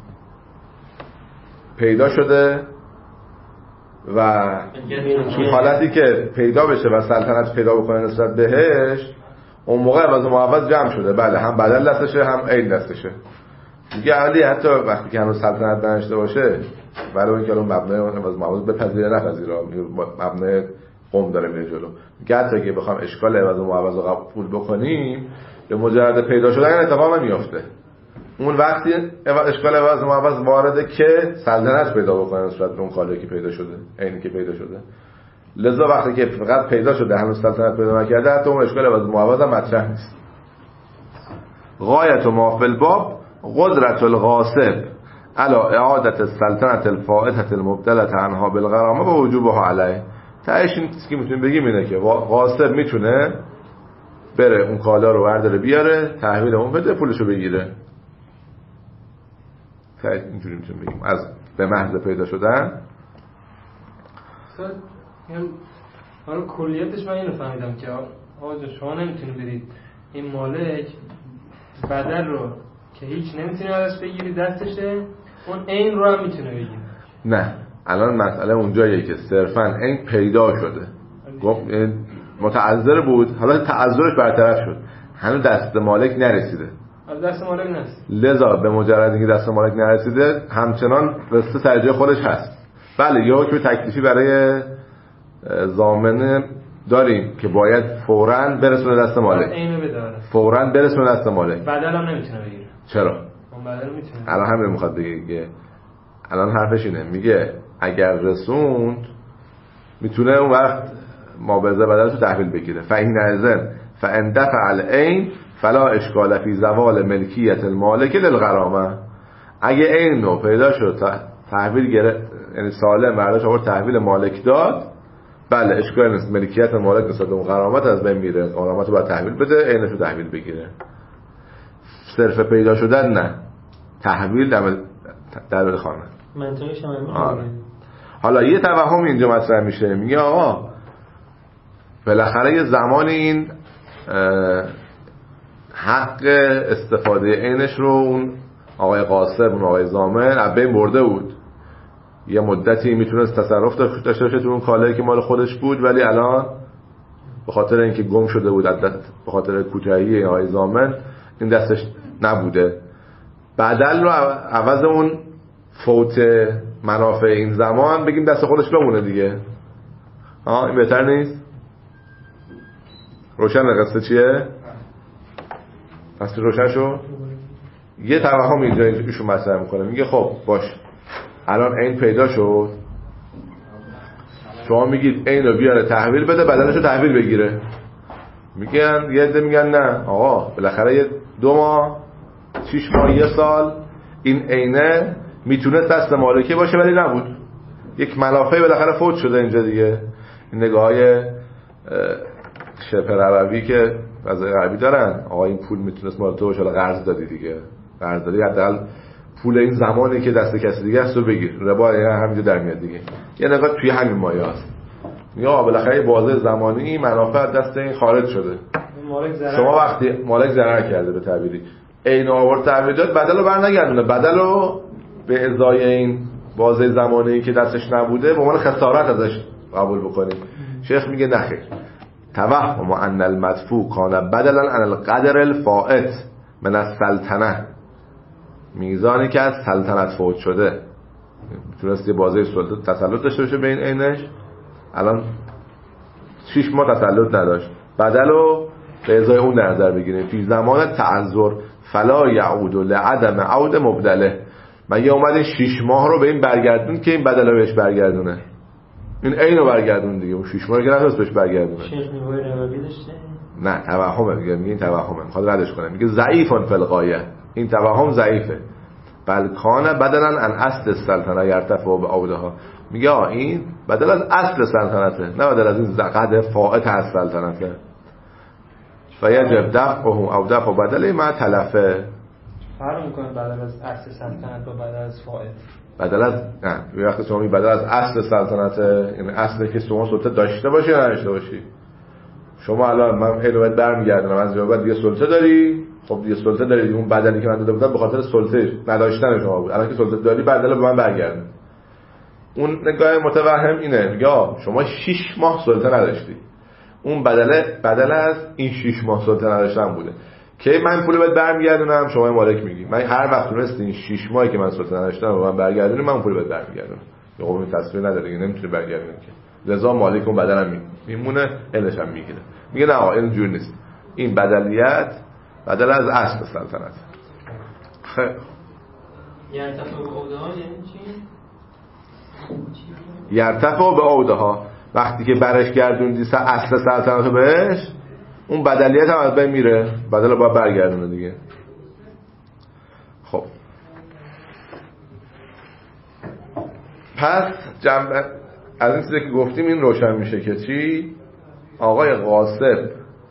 پیدا شده و این حالتی که پیدا بشه و سلطنت پیدا بکنه نسبت بهش، اون موقع عوض و معوض جمع شده. بله، هم بدل دستشه هم عین دستشه. میگه علی حتی وقتی که هنوز سلطنت نداشته باشه، برای اینکه الان مبنای عوض و معوض بپذیره نپذیره، مبنای قوم داره میره جلو، میگه حتی که بخوام اشکال عوض و معوض رو قبول بکنیم، به مجرد پیدا شدن اتفاق نمیافته. اون وقتی اشکال عوض و معوض وارده که سلطنت پیدا بکنه نسبت به اون کالی که پیدا شده، عینی که پیدا شده. لذا وقتی که فقط پیدا شده هنوز سلطنت پیدا نکرده، حتی اون اشکال عوض و معوض هم مطرح نیست. غایت ما فی الباب قدرت الغاصب علی اعادت السلطنت الفائته المبدله عنها بالغرامه و وجوبها علیه. تهش این چیزی که میتونیم بگیم اینه که غاصب میتونه بره اون کالا رو برداره بیاره، تحویل اون بده، پولشو بگیره. اینجوری میتونیم بگیم از به محض پیدا شدن. یعنی حالا کلیتش من اینو فهمیدم که آقا شما نمیتونید برید این مالک بدل رو که هیچ نمیتونی ازش بگیری دستشه، اون عین رو هم میتونه بگیره. نه، الان مسئله اونجاییه که صرفا عین پیدا شده، متعذر بود، حالا تعذرش برطرف شد، هنوز دست مالک نرسیده. دست مالک نرسید، لذا به مجرد اینکه دست مالک نرسیده همچنان رسته سر جای خودش هست. بله، یه حکم تکلیفی برای ضامن داریم که باید فوراً برسونه دست مالک، اینو بداره، فوراً برسونه دست مالک. بدل هم نمیتونه بگیره. چرا؟ اون بدل میتونه. الان همین میخواد بگه، الان حرفش اینه، میگه اگر رسوند میتونه اون وقت مابعضه بدلش رو تحویل بگیره. فإن اذن فإن دفع العین فلا اشکال فی زوال ملکیت المالک للغرامه. اگه عین رو پیدا شد تحویل گرفت، یعنی سالم برداشت آورد تحویل مالک داد، بله اشکال نیست، ملکیت مالک نسبت به اون غرامت از بین میره، غرامت رو باید تحویل بده، عینش رو تحویل بگیره. صرف پیدا شدن نه، تحویل در در خانه. منطقش هم حالا یه توهم اینجا مطرح میشه، میگه آقا بالاخره یه زمانی این حق استفاده عینش رو اون آقای قاسم، اون آقای ضامن از بین برده بود. یه مدتی میتونست تصرف داشته باشه تو اون کالایی که مال خودش بود، ولی الان به خاطر اینکه گم شده بود، به خاطر کوتاهی آقای ضامن این دستش نبوده. بدل رو عوض اون فوت منافع این زمان بگیم دست خودش بمونه دیگه. ها این بهتر نیست؟ روشن قصه چیه؟ قصه روشن شو؟ یه توهم اینجا ایشون مطرح میکنه، میگه خب باش الان عین پیدا شد، شما میگید عین رو بیاره تحویل بده، بدلش رو تحویل بگیره. میگن یه عده میگن نه آقا بالاخره یه دو ماه شش ماه یه سال این عینه میتونه دست مالکی باشه ولی نبود، یک منافعی بالاخره فوت شده اینجا دیگه. این نگاه های شبه روی که از غربی دارن، آقا این پول میتونست مال تو باشه، قرض دادی دیگه، قرض دادی حداقل پول این زمانی که دست کسی دیگه است رو بگیر، ربا همینجا در میاد دیگه. یه نگاه توی همین مایه هست. یا بالاخره بازه زمانی منافع دست این خارج شده. شما وقتی مالک ضرر کرده به تعبیری عین آورد تعبیر داد، بدل رو برنگردونه، بدل رو به ازای این بازه زمانی که دستش نبوده به عنوان خسارت ازش قبول بکنید. شیخ میگه نخیر، توهم ان المدفوع کان بدلا عن القدر الفائت من السلطنه، میزانی که از سلطنت فوت شده میتونست یه بازه سلطنت تسلط داشته باشه به این عینش، الان شش ماه تسلط نداشت، بدل رو به ازای اون در نظر بگیریم. فی زمان تعذر فلا یعود لعدم عود مبدله، من یه اومد شش ماه رو به این برگردون که این بدل رو بهش برگردونه، این عین رو برگردون دیگه، اون شش ماه رو که نتونست بهش برگردونه. شیخ میگه روابی داشته؟ نه توهمه، میگه میگه این توهمه، میخواد ردش کنه، میگه ضعیفن فی الغایه، این توهم ضعیفه. بل کان بدلا عن اصل السلطنه یرتفع به عودها، میگه آ این بدل از اصل سلطنته، نه بدل از این قدر فائت از سلطنته. فیجب دفعه او دفع بدل ما تلفه. فرق میکنه بدل از اصل سلطنت و بدل از فائت. بدل از نه، وقتی شما میگی بدل از اصل سلطنته، یعنی اصلی که شما سلطه داشته باشی یا نداشته باشی. شما الان من الهوت برمیگردونم از جواب دیگه سلطه داری، خب دیگه سلطه داری، اون بدلی که من داده بودم به خاطر سلطه نداشتن شما بود، الان که سلطه داری بدل به من برگردون. اون نگاه متوهم اینه، میگه شما شش ماه سلطه نداشتی، اون بدل بدل از این شش ماه سلطه نداشتن بوده که من پول بهت برمیگردونم. شما مالک میگی من هر وقت تونست این شش ماهی که من سلطه نداشتم به من برگردونی، من پول بهت برمیگردونم. خب این تصویر نداره دیگه، نمیتونه برگردونه که، لذا مالک اون بدلم میمونه، علش هم میگیره. میگه نه اینجوری نیست، این بدلیت بدل از اصل سلطنت. خیلی یرتفع به عودها یعنی چی؟ یرتفع به عودها، وقتی که برش گردوندی اصل سلطنت رو بهش، اون بدلیت هم از بین میره، بدل رو باید برگردونه دیگه. خب پس جنب از این چیزی که گفتیم این روشن میشه که چی؟ آقای غاصب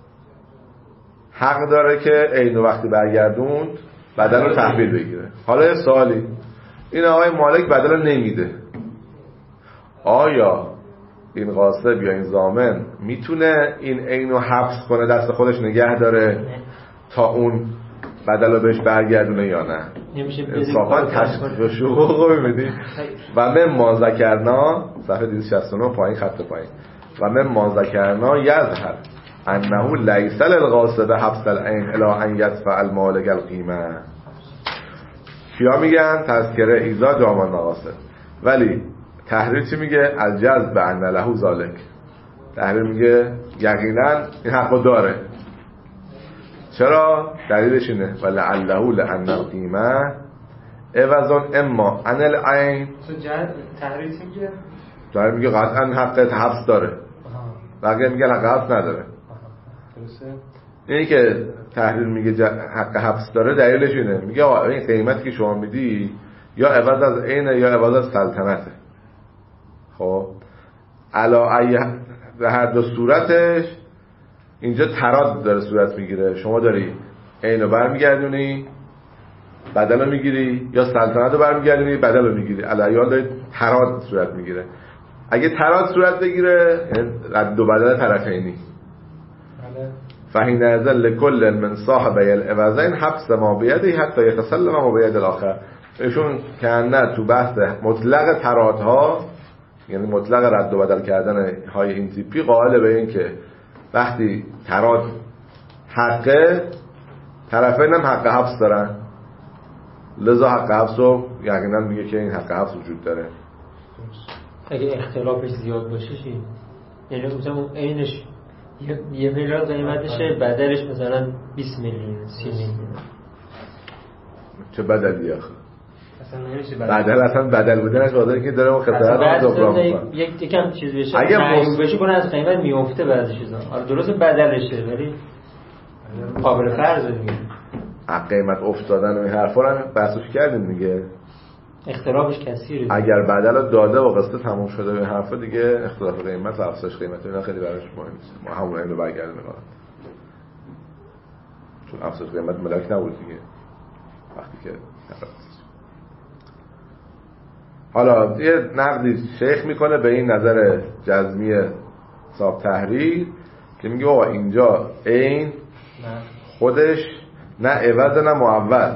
حق داره که عین وقتی برگردوند بدل رو تحویل بگیره. حالا یه سوالی، این آقای مالک بدل رو نمیده، آیا این غاصب یا این ضامن میتونه این عین رو حبس کنه دست خودش نگه داره تا اون بدل رو بهش برگردونه یا نه؟ انصافا تشخیص شروع رو میبینی. و من ما ذکرنا صفحه دویست و شصت و نه پایین خط پایین، و من ما ذکرنا یظهر انه لیس للغاصب حبس العین الی ان یدفع المالک القیمه. کیا میگن؟ تذکره ایزا جامع مقاصد. ولی تحریر چی میگه؟ از جذب ان له ذالک. تحریر میگه یقینا این حقو داره. چرا؟ دلیلش اینه ولعله لان القیمه عوض اما عن العین. تحریر چی میگه؟ تحریر میگه قطعا حق حبس داره، بقیه میگن حق حبس نداره. اینی که تحریر میگه حق حبس داره دلیلش اینه، میگه این قیمتی که شما میدی یا عوض از عینه یا عوض از سلطنته. خب علا ای به هر دو صورتش اینجا تراد داره صورت میگیره، شما داری عینو برمیگردونی بدل رو میگیری، یا سلطنت رو برمیگردونی بدل رو میگیری، علیال داری تراد صورت میگیره. اگه تراد صورت بگیره رد و بدل طرفینی، فهین ازل لکل من صاحبی العوضین حبس ما بیده حتی یتسلم ما بید الاخر. ایشون کنه تو بحث مطلق ترادها، یعنی مطلق رد و بدل کردن های این تیپی، قائل به این که وقتی تراد حقه طرفین هم حق حبس دارن، لذا حق حبس رو یقینا میگه که این حق حبس وجود داره. اگه اختلافش زیاد باشه چی؟ یعنی مثلا اون عینش یه میلیون قیمتشه، بدلش مثلا بیست میلیون سی میلیون، چه بدلی آخه؟ بدل اصلا بدل بودنش واسه که داره اون خسارت رو جبران میکنه. یک یکم چیز بشه اگه مصرف بشه کنه از قیمت میفته بعضی چیزا. آره درست بدلشه ولی قابل فرض دیگه. از قیمت افتادن و این حرفا رو بحثش کردیم دیگه، اختلافش کثیره. اگر بدل رو داده و قسط تموم شده به حرفا دیگه اختلاف قیمت و افزایش قیمت اینا خیلی براش مهم نیست، ما همون اینو برگردیم فقط، چون افزایش قیمت ملاک نبود دیگه وقتی که حالا یه نقدی شیخ میکنه به این نظر جزمی صاحب تحریر که میگه آقا اینجا عین خودش نه عوض نه معوض.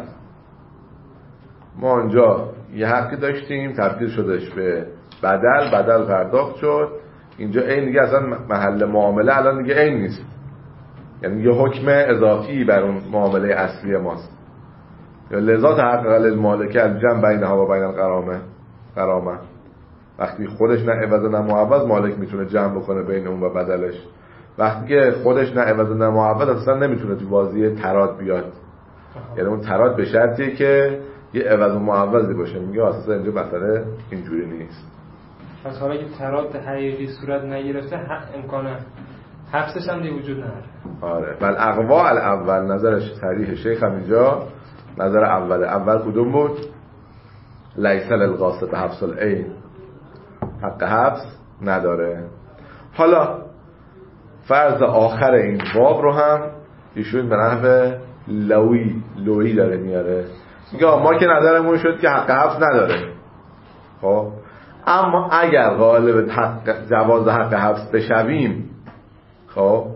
ما اینجا یه حقی داشتیم تبدیل شدش به بدل، بدل پرداخت شد. اینجا عین دیگه اصلا محل معامله الان دیگه عین نیست، یعنی یه حکم اضافی بر اون معامله اصلی ماست. یا لذا تحقق للمالک الجمع بینها و بین الغرامه غرامه. وقتی خودش نه عوض نه معوض، مالک میتونه جمع بکنه بین اون و بدلش. وقتی که خودش نه عوض نه معوض، اصلا نمیتونه تو بازی تراد بیاد. یعنی اون تراد به شرطیه که یه عوض و معوضی باشه. میگه اساسا اینجا مسئله اینجوری نیست. پس حالا که تراد حقیقی صورت نگرفته امکان حبسش هم دیگه وجود نداره. آره. بل اقوا الاول، نظرش صریح شیخ هم اینجا نظر اول. اول کدوم بود؟ لیس للغاصب حبس العین، حق حبس نداره. حالا فرض آخر این باب رو هم ایشون به نحو لوی لوی داره میاره. میگه ما که نظرمون شد که حق حبس نداره، خب اما اگر غالب حق جواز حق حبس بشویم، خب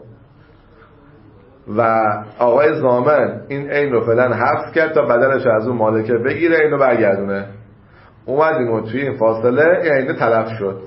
و آقای ضامن این عین رو فعلا حبس کرد تا بدلش از اون مالکه بگیره، اینو برگردونه، اومدیم و توی این فاصله عین تلف شد.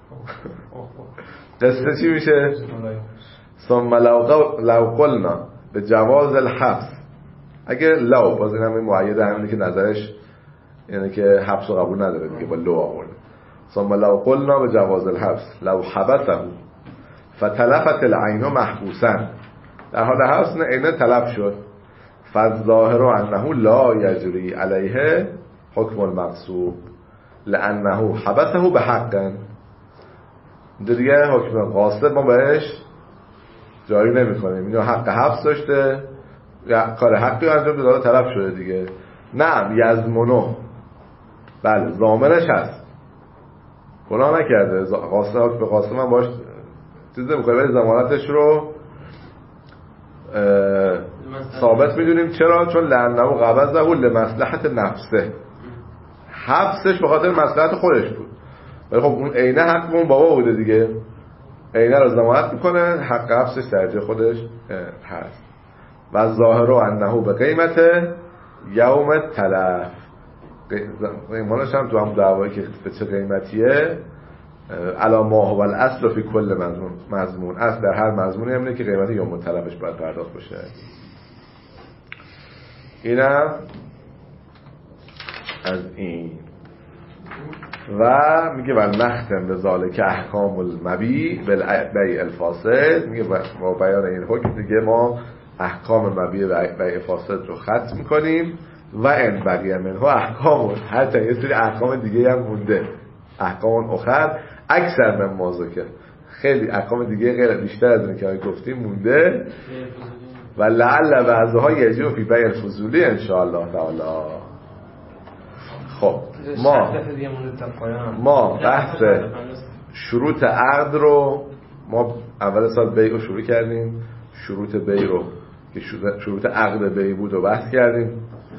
قصه چی میشه؟ ثم لو قلنا به جواز الحبس، اگه لو، باز این هم این معیده همینه که نظرش یعنی که حبس و قبول نداره دیگه، با لو آورد. ثم لو قلنا به جواز الحبس لو حبسه فتلفت العین محبوسا، در حال حبس عین تلف شد، فالظاهر انه لا یجری علیه حکم المغصوب لانه حبسه به حق. دیگه حکم غاصب ما بهش جاری نمی کنیم، اینو حق حبس داشته، کار حقی انجام داده، تلف شده دیگه. نه یزمنو، بله ضامنش هست، گناه نکرده، غاصب به غاصب من باش چیز نمی کنه، ولی ضمانتش رو ثابت میدونیم. چرا؟ چون لعنه و قبضه لمصلحت نفسه، حبسش به خاطر مصلحت خودش بود، ولی خب اون عینه حق اون بابا بوده دیگه، عینه رو ضمانت میکنه، حق حبسش در جای خودش هست. و ظاهر انه به قیمت یوم تلف، قیمانش هم تو هم دعوایی که به چه قیمتیه، علا ما هو الاصل فی کل مضمون، مضمون اصل در هر مضمونی همینه که قیمت یوم تلفش باید پرداخت بشه. اینم از این. و میگه ول نختم به ذالک احکام المبیع بالبیع الفاسد، میگه با بیان این حکم دیگه ما احکام مبیع بیع فاسد رو ختم میکنیم. و ان بقیه منه احکام، حتی یه سری احکام دیگه هم مونده، احکام اخر اکثر من مازوکه، خیلی احکام دیگه غیر بیشتر از اون که گفتیم مونده. و لعل بعضها یجو فی بیع الفضولی ان شاء الله تعالی. خب ما ما بحث شروط عقد رو ما اول سال بیع رو شروع کردیم، شروط بیع رو که شروط عقد بیع بود و بحث کردیم،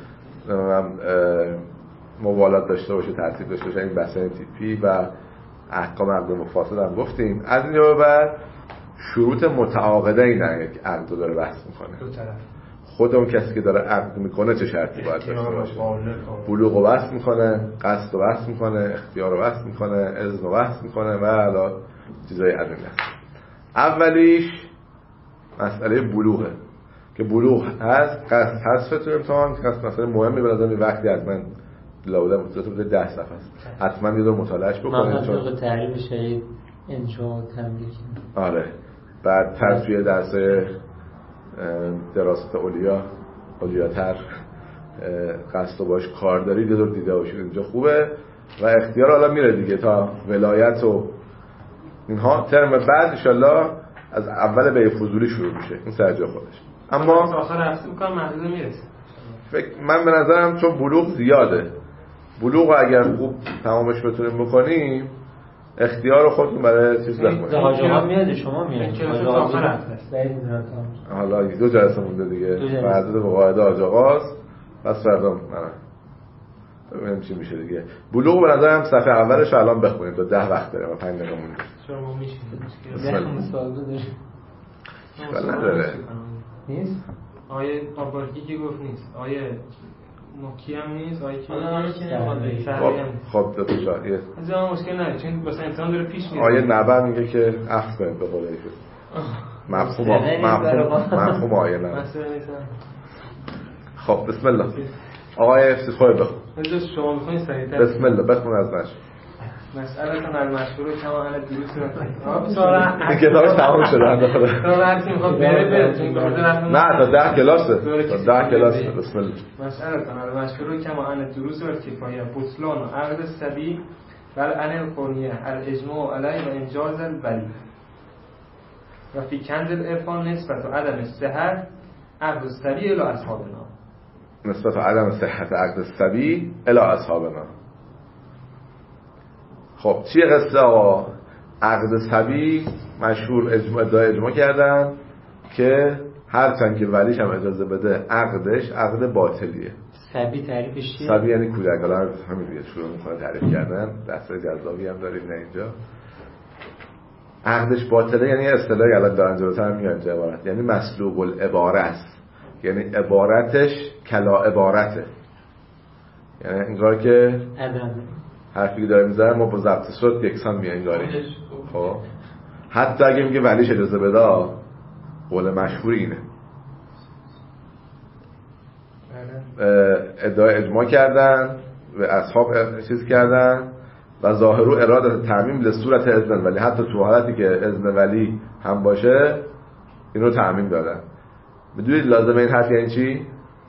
موالات داشته باشه، ترتیب داشته باشه، این بحث تیپی و احکام عقد مفاسد هم گفتیم. از این به بعد شروط متعاقده این یک عقد رو داره بحث میکنه، دو طرف، خود اون کسی که داره عقد میکنه چه شرطی باید داشته باشه، بلوغ رو بحث میکنه، قصد رو بحث میکنه، اختیار رو بحث میکنه، اذن رو بحث میکنه و علا چیزای از این هست. اولیش مسئله بلوغه که بلوغ هست، قصد هست تو امتحان، که قصد مسئله مهمی به نظر وقتی حتما لاوده متوسط بوده ده صفحه است، حتما یه دور مطالعهش بکنید چون منطق تعریف شهید انشاء و تملیک. آره بعد پس توی درسای دراست اولیا اولیاتر قصد و باش کار دارید یه دور دیده باشید، اینجا خوبه. و اختیار حالا میره دیگه تا ولایت و اینها. ترم بعد انشالله از اول بیع فضولی شروع میشه، این سرجا خودش. اما آخر هفته میکنم محدوده میرسه. من به نظرم چون بلوغ زیاده، بلوغ اگر خوب تمامش بتونیم بکنیم، اختیار خودتون برای چیز بکنید. حاج آقا میاد، شما میاد. آخر هفته حالا دو جلسه مونده دیگه، فردا به قاعده حاج آقاست، پس فردا منم ببینیم چی میشه دیگه. بلوغ به نظرم صفحه اولش الان بخونیم تا ده وقت داره ما پنج دقیقه مونده. شما میشید ده مسابقه داره. اشکال نداره. نیست؟ آیه آبارکی که گفت نیست. آیه مکی هم نیست. آیه کی نیست؟ خب خب دو تا یه از اون مشکل نداره چون واسه انسان داره پیش میره. آیه نبع میگه که اخذ کنید به قول ایشون. مفهوم مفهوم مفهوم آیه نبع. خب بسم الله. آقای خود بخون. بذار شما بخونید سریعتر. بسم الله بخون از مش. مسئله المشهور کما علی دروس رو سوال این کتابش تمام شده انداخته. سوال هر کی میخواد بره بره چون نه تا ده کلاسه. تا ده کلاسه. بسم الله. مسئله المشهور کما علی دروس و کفایه بطلان و عقد السبی بل عن القرنیه الاجماع علی و انجاز الولی و فی کنز العرفان نسبت و عدم صحت عقد السبی الی اصحابنا نسبت و عدم صحت عقد السبی الی اصحابنا. خب چیه قصه آقا؟ عقد سبی مشهور اجماع ادعای اجماع کردن که هرچند که ولیش هم اجازه بده عقدش عقد باطلیه. سبی تعریفش چیه؟ سبی یعنی کودک. حالا همین دیگه شروع میکنه تعریف کردن. دسته جذابی هم داریم نه اینجا. عقدش باطله یعنی اصطلاحی الان دارن جلوتر میاد چه عبارت، یعنی مسلوب العباره است، یعنی عبارتش کلا عبارته، یعنی انگار که عدم حرفی که داره میزنه ما با ضبط صوت یکسان میانگاریم. خب حتی اگه میگه ولیش اجازه بده، قول مشهور اینه. ادعای اجماع کردن و اصحاب چیز کردن و ظاهرو اراده تعمیم لصورت اذن ولی، حتی تو حالتی که اذن ولی هم باشه این رو تعمیم دادن. میدونید لازمه این حرف یعنی چی؟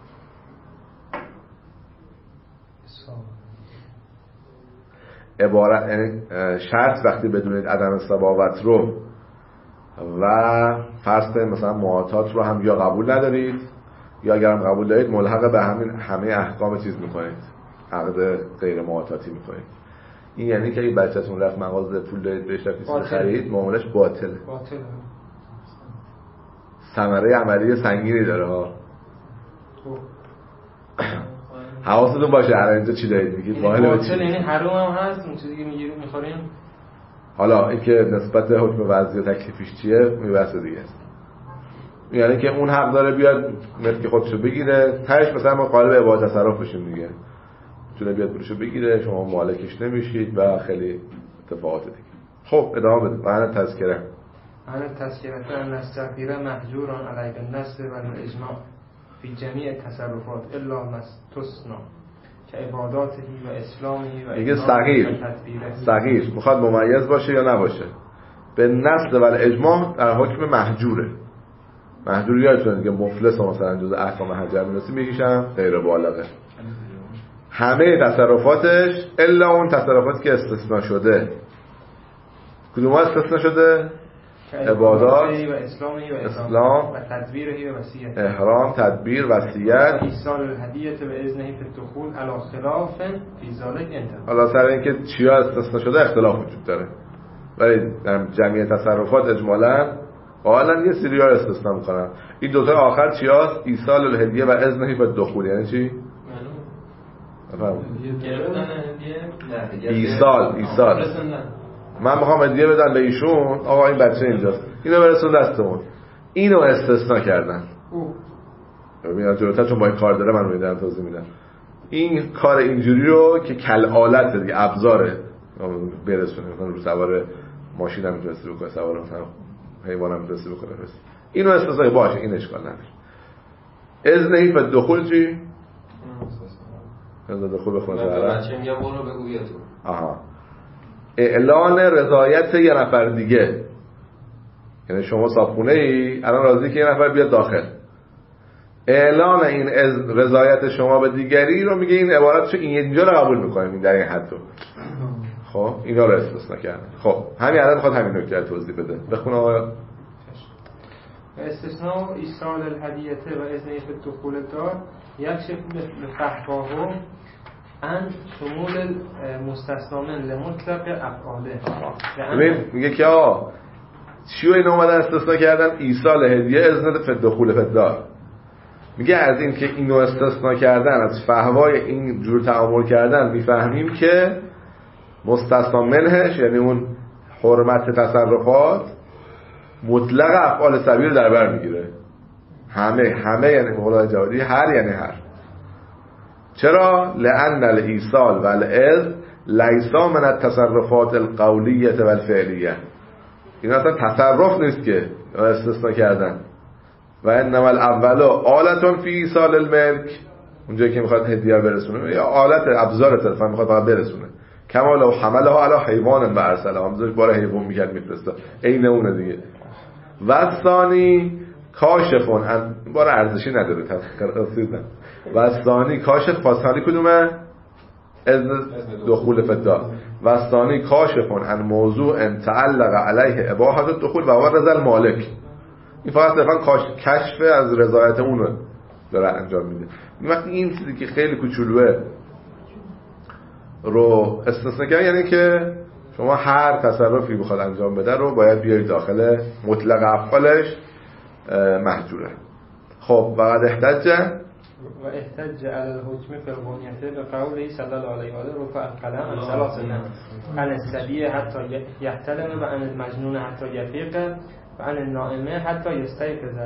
عبارت یعنی شرط وقتی بدونید عدم ثبات رو و فرض کنید مثلا معاطات رو هم یا قبول ندارید یا اگرم قبول دارید ملحق به همین همه احکام چیز میکنید، عقد غیر معاطاتی میکنید. این یعنی که این بچه‌تون رفت مغازه پول دارید بهش رفت خرید، معاملش باطله. باطله. ثمره عملی سنگینی داره ها. حواستون باشه هر اینجا چی دارید میگید واحد باطل یعنی حرام هم هست اون چیزی که میگیریم میخوریم. حالا این که نسبت حکم وضعی و تکلیفش چیه میبسه دیگه. یعنی که اون حق داره بیاد ملک خودشو بگیره، تهش مثلا ما قالب عبادت تصرف بشیم دیگه، چون بیاد پولشو بگیره شما مالکش نمیشید و خیلی اتفاقات دیگه. خب ادامه بده. بعد تذکره انا تذکرت ان استغفر محجوران علی النص و الاجماع فی جمیع تصرفات الا ما استثنا که عباداته و اسلامه و میگه صغیر صغیر میخواد ممیز باشه یا نباشه به نص و الاجماع در حکم محجوره. محجور یادتونه دیگه مفلس مثلا جز احکام حجر میرسی میگیشن غیر بالغه. همه تصرفاتش الا اون تصرفاتی که استثناء شده. کدوم استثناء شده؟ عبادات و اسلام و تدبیر و وصیت، احرام، تدبیر، وصیت، ایصال الهدیه به اذنه فی الدخول علی خلاف فی ذلک انتهى. حالا سر اینکه چیا استثناء شده اختلاف وجود داره، ولی در جمعیت تصرفات اجمالاً حالا یه سریال استثناء میکنن. این دوتا آخر چیاست؟ ایصال الهدیه و اذنه فی الدخول یعنی چی؟ معلومه. ایصال ایصال من میخوام هدیه بدم به ایشون، آقا این بچه اینجاست، اینو برسون دستمون، اینو استثناء کردن. ببین جلوتر چون با این کار داره من رو میدم توضیح میدم. این کار اینجوری رو که کل آلت دیگه ابزاره برسونه، مثلا رو سوار ماشین هم میتونستی بکنه، سوار مثلا حیوان هم میتونستی بکنه، اینو استثناء باشه، این اشکال نداره. اذن و دخول چی؟ اذن دخول بخونه من بچه میگم برو بگو بیا تو. آها. اعلان رضایت یه نفر دیگه، یعنی شما صاحبخونه ای الان راضی که یه نفر بیاد داخل، اعلان این رضایت شما به دیگری رو میگه این عبارتشو این اینجا رو قبول میکنیم، این در این حد رو. خب اینا رو استثناء کردن. خب همین الان میخواد همین نکته رو توضیح بده. بخون آقا. استثناء ایصال الهدیه و اذن فی الدخول دار یکشف بفحواه ان شمول مستثنامن لمطلق افعاله. ببین میگه که آه چی رو این اومدن استثناء کردن؟ ایصال هدیه اذن فی الدخول فی الدار. میگه از این که اینو استثناء کردن، از فحوای این جور تعامل کردن میفهمیم که مستثنا منهش یعنی اون حرمت تصرفات مطلق افعال سبیل رو در بر میگیره. همه همه یعنی مولا جوادی هر یعنی هر. چرا؟ لأن الایصال و الاذ لیسا من التصرفات القولیه و الفعلیه. این اصلا تصرف نیست که استثناء کردن. و انما الاول آلتون فی ایصال الملک، اونجایی که میخواد هدیه برسونه یا آلت ابزار تلفن میخواد فقط برسونه. کما لو حمله علی حیوان و ارسله، همونجاش بار حیوان میگه میفرسته، عین اونه دیگه. و ثانی کاشفون، بار ارزشی نداره تفسیر. و ثانی کاشف فاصلی کدومه؟ اذن دخول فدا. و ثانی کاشفون ان موضوع ان تعلق علیه اباحه الدخول و هو رضا المالک. این فقط صرفا کشف از رضایت اون رو داره انجام میده. وقتی این چیزی که خیلی کوچولوه رو استثناء کنه، یعنی که شما هر تصرفی بخواد انجام بده رو باید بیارید داخل مطلق افعالش محجوره. خب و قد احتج و احتج علی الحکم فی البنیته به قوله صلی الله علیه و آله رفع القلم عن ثلاثه عن الصبی حتی یحتلم و عن المجنون حتی یفیق و عن النائمه حتی یستیقظ.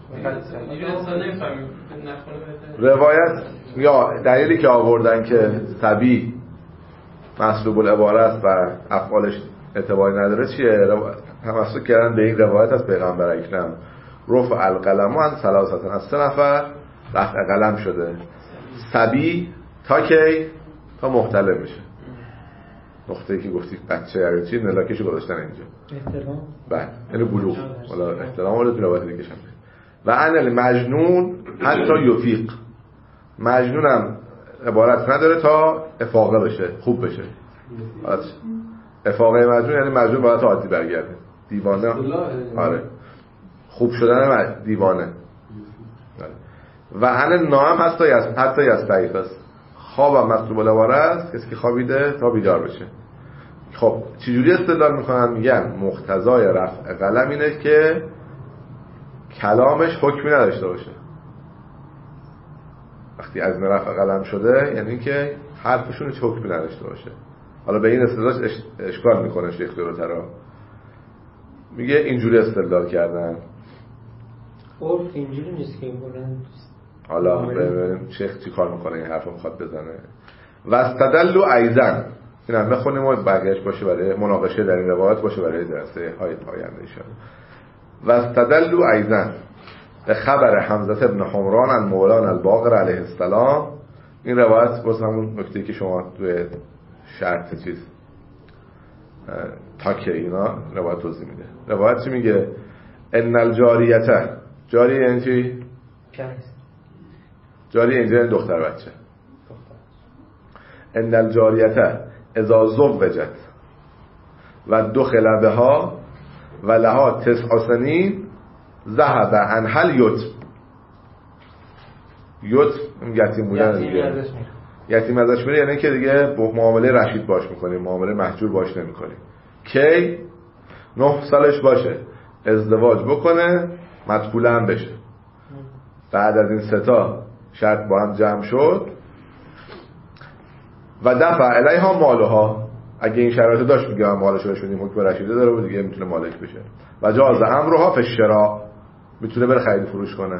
روایت یا دلیلی که آوردن که صبی مسلوب العباره است و افعالش اعتباری نداره چیه؟ تمسک کردن به این روایت از پیغمبر اکرم رفع القلم عن ثلاثه، از سه نفر رفع قلم شده. صبی تا کی؟ تا محتلم بشه. نقطه‌ای که گفتی بچه یا چی نلاکشو گذاشتن اینجا احتلام بله یعنی بلوغ، والا احتلام ولی تو روایت دیگه شم. و ان المجنون حتی یفیق، مجنونم عبارت نداره تا افاقه بشه، خوب بشه. افاقه مجنون یعنی مجنون باید تا عادی برگرده، دیوانه. آره خوب شدن دیوانه. و ان نام هست تا حتی یستیقظ، خوابم مطلوب العباره است کسی که خوابیده تا بیدار بشه. خب چجوری استدلال میکنن؟ میگن مقتضای رفع قلم اینه که کلامش حکمی نداشته باشه. وقتی از رفع قلم شده یعنی که حرفشون هیچ حکمی نداشته باشه. حالا به این استدلال اش... اشکال میکنه شیخ دروترا، میگه اینجوری استدلال کردن. عرف اینجوری نیست که بولن. حالا ببینیم شیخ چی کار میکنه این حرفو میخواد بزنه. و استدلوا ایضا، این هم بخونیم و برگشت باشه برای مناقشه در این روایت باشه برای درسه های آینده ان شاءالله. و استدلوا ایضا به خبر حمزه ابن حمران عن مولانا الباقر علیه السلام. این روایت باز همون نکته‌ای که شما توی شرط چیز تاکه اینا روایت توضیح میده. روایت چی میگه؟ ان الجاریته، جاریه یعنی چی؟ جاریه اینجا یعنی دختر بچه. ان الجاریته اذا زوجت و دخل بها و لها تسع سنین ذهب عن هل یت یت یتیم بودن دیگه، یتیم ازش میره یعنی که دیگه معامله رشید باش میکنیم، معامله محجور باش نمیکنیم. کی؟ نه سالش باشه ازدواج بکنه مدخوله هم بشه. بعد از این ستا شرط با هم جمع شد و دفع الیها مالها، اگه این شرایط داشت میگه مالش رو شدیم حکم رشیده داره و دیگه میتونه مالک بشه. و جاز امرها فی الشراء، میتونه بره خرید فروش کنه.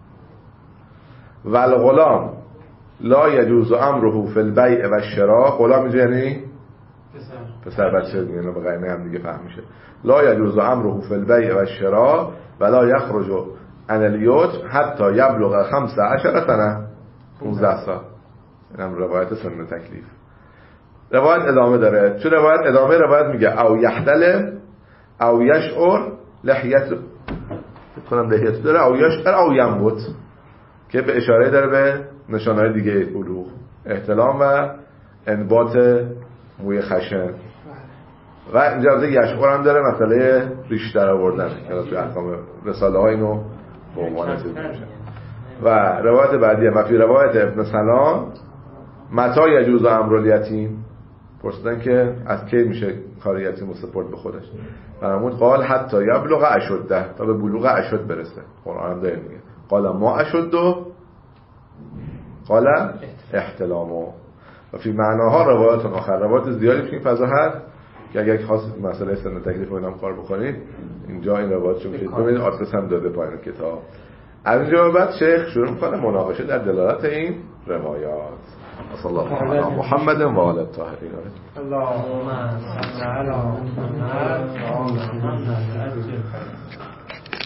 و الغلام لا یجوز امره فی البیع و الشراء، غلام اینجا یعنی پسر بچه دیگه، به غیر هم دیگه فهم میشه. لا یجوز امره فی البیع و الشراء ولا یخرج عن الیتم حتی یبلغ خمس عشر سنه، پانزده سال. اینم روایت سن تکلیف. روایت ادامه داره. چون روایت ادامه روایت میگه او یحتلم او یشعر لحیت کنم لحیت داره او یشعر او یموت، که به اشاره داره به نشانهای دیگه بلوغ، احتلام و انبات موی خشن. و اینجا از یشعر هم داره مسئله ریش در آوردن که توی احکام رساله ها اینو به عنوان چیز میشه. و روایت بعدی و فی روایت ابن سلام متى یجوز امر الیتیم، پرسیدن که از کی میشه کار یتیم رو سپرد به خودش. فرمود قال حتی یبلغ اشده، تا به بلوغ اشد برسه. قرآن هم داره میگه قال ما اشد قال احتلامو و فی معناها روایات آخر روایات زیادی تو این فضا هست که اگر خواست مسئله سن تکلیف رو اینم کار بکنید اینجا این روایات رو میشه ببینید آدرس هم داده پایین کتاب. از اینجا بعد شیخ شروع میکنه مناقشه در دلالت این روایات. صلی الله علی محمد و آل الطاهرین. اللهم صل علی محمد